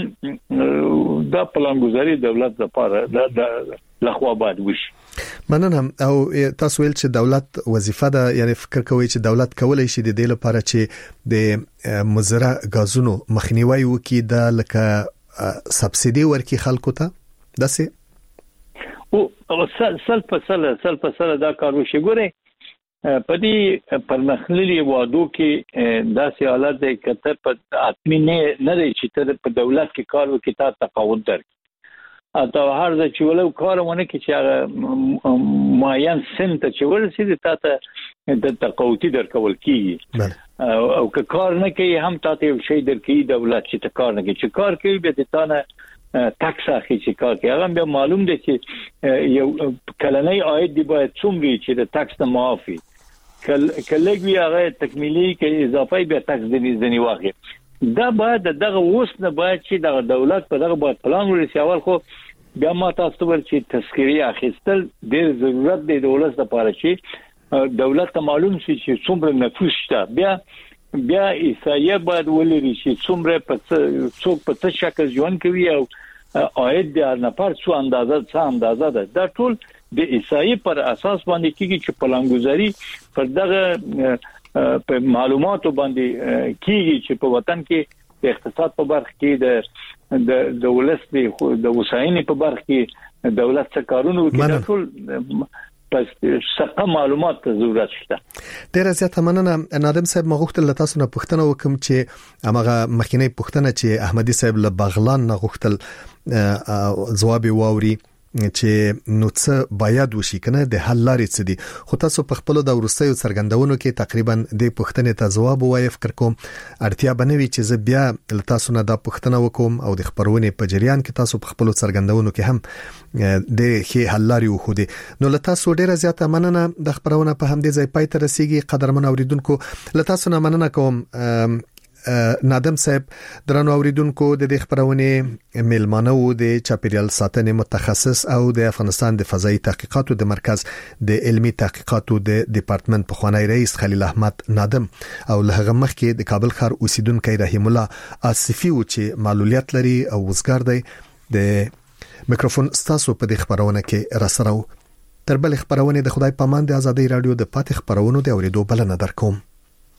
دا پلانګذاري دولت لپاره د لخوا باید وشي. مننه. او تاسو ویل چې دولت وظیفه ده، یعنی فکر کوي چې دولت کولای شي د دې لپاره چې د مزرعه غازونو مخنیوي وکړي، د لکه سبسيدي ورکړي خلکو ته داسې او سل په سل دا کار وشي. ګوره په دې پرمختللي وادو کې داسې حالت دی کته په اتمی نه دی چې ته په دولت کې کار وکړي تا تقاعد درکړي اته هر ځای چې ولو کارونه کې چې هغه معین سن ته چې ورسېږي تا ته د تقاعد درکول کیږي او که کار نه کوي هم تا ته یو شی درکې دولت چې ته کار نه کوي چې کار کوي به ته نه ټاکس اخی چې کار کوي هغه به معلوم دی چې یو کلنۍ عاید دی باید څومره چې د ټاکس نه معافي کلهږي هغه تکمیلي کې اضافي به ټاکس دې واخلي. دا باید دغه اوس نه باید چې دغه دولت په دغه باید پلان ولري. اول خو بیا ما تاسو ور چې تذکری اخیستل ډېر ضرورت دی دولت لپاره چې دولت ته معلوم شي چې څومره نفوس شته، بیا ایسایه باید ولري چې څومره په څه شکل ژوند کوي او عاید د نفر څو اندازه ده. دا ټول د ایسایه پر اساس باندې کیږي چې پلانګذاري پر دغه په معلوماتو باندې کیږي چې په وطن کې د اقتصاد په برخه کې د ولست د وساینې په برخه کې دولت څخه کارونه کوي. ټول پس څه معلومات ضرورت شته. ډیر زیات مننه نادم صاحب. مغوښتل تاسو نه پوښتنه وکم چې هغه مخکینی پوښتنه چې احمدي صاحب له بغلان نه غوښتل جواب واوري چې نو څه باید وشي کنه د حل لارې څه دي، خو تاسو په خپل د ورستیو څرګندونو کې تقریبا د پوښتنې ته جواب وایي. فکر کوم اړتیا بنوي چې زه بیا تاسو نه دا پوښتنه وکوم او د خبرونې په جریان کې تاسو په خپل څرګندونو کې هم د خې حل لارې وخو دي. نو له تاسو ډیره زیاته مننه. د خبرونه په هم دې ځای پای ته رسیدي. قدرمن اوریدونکو له تاسو نه مننه کوم. نادم صاحب درنو اوریدونکو د دې خبرونه میلمانه وو د چاپیریال ساتنې متخصص او د افغانستان د فضائي تحقیقاتو د مرکز د علمي تحقیقاتو د ډپارټمنټ پخوانی رئیس خلیل احمد نادم او له هغه مخکې د کابل ښار اوسیدونکو رحیم الله آصفي و چې معلولیت لري او وزګار دی. د میکروفون ستاسو په دې خبرونه کې راسره تر بل خبرونه د خدای پامان د ازادي رادیو د پاتې خبرونو د اوریدو بلنه درکوم.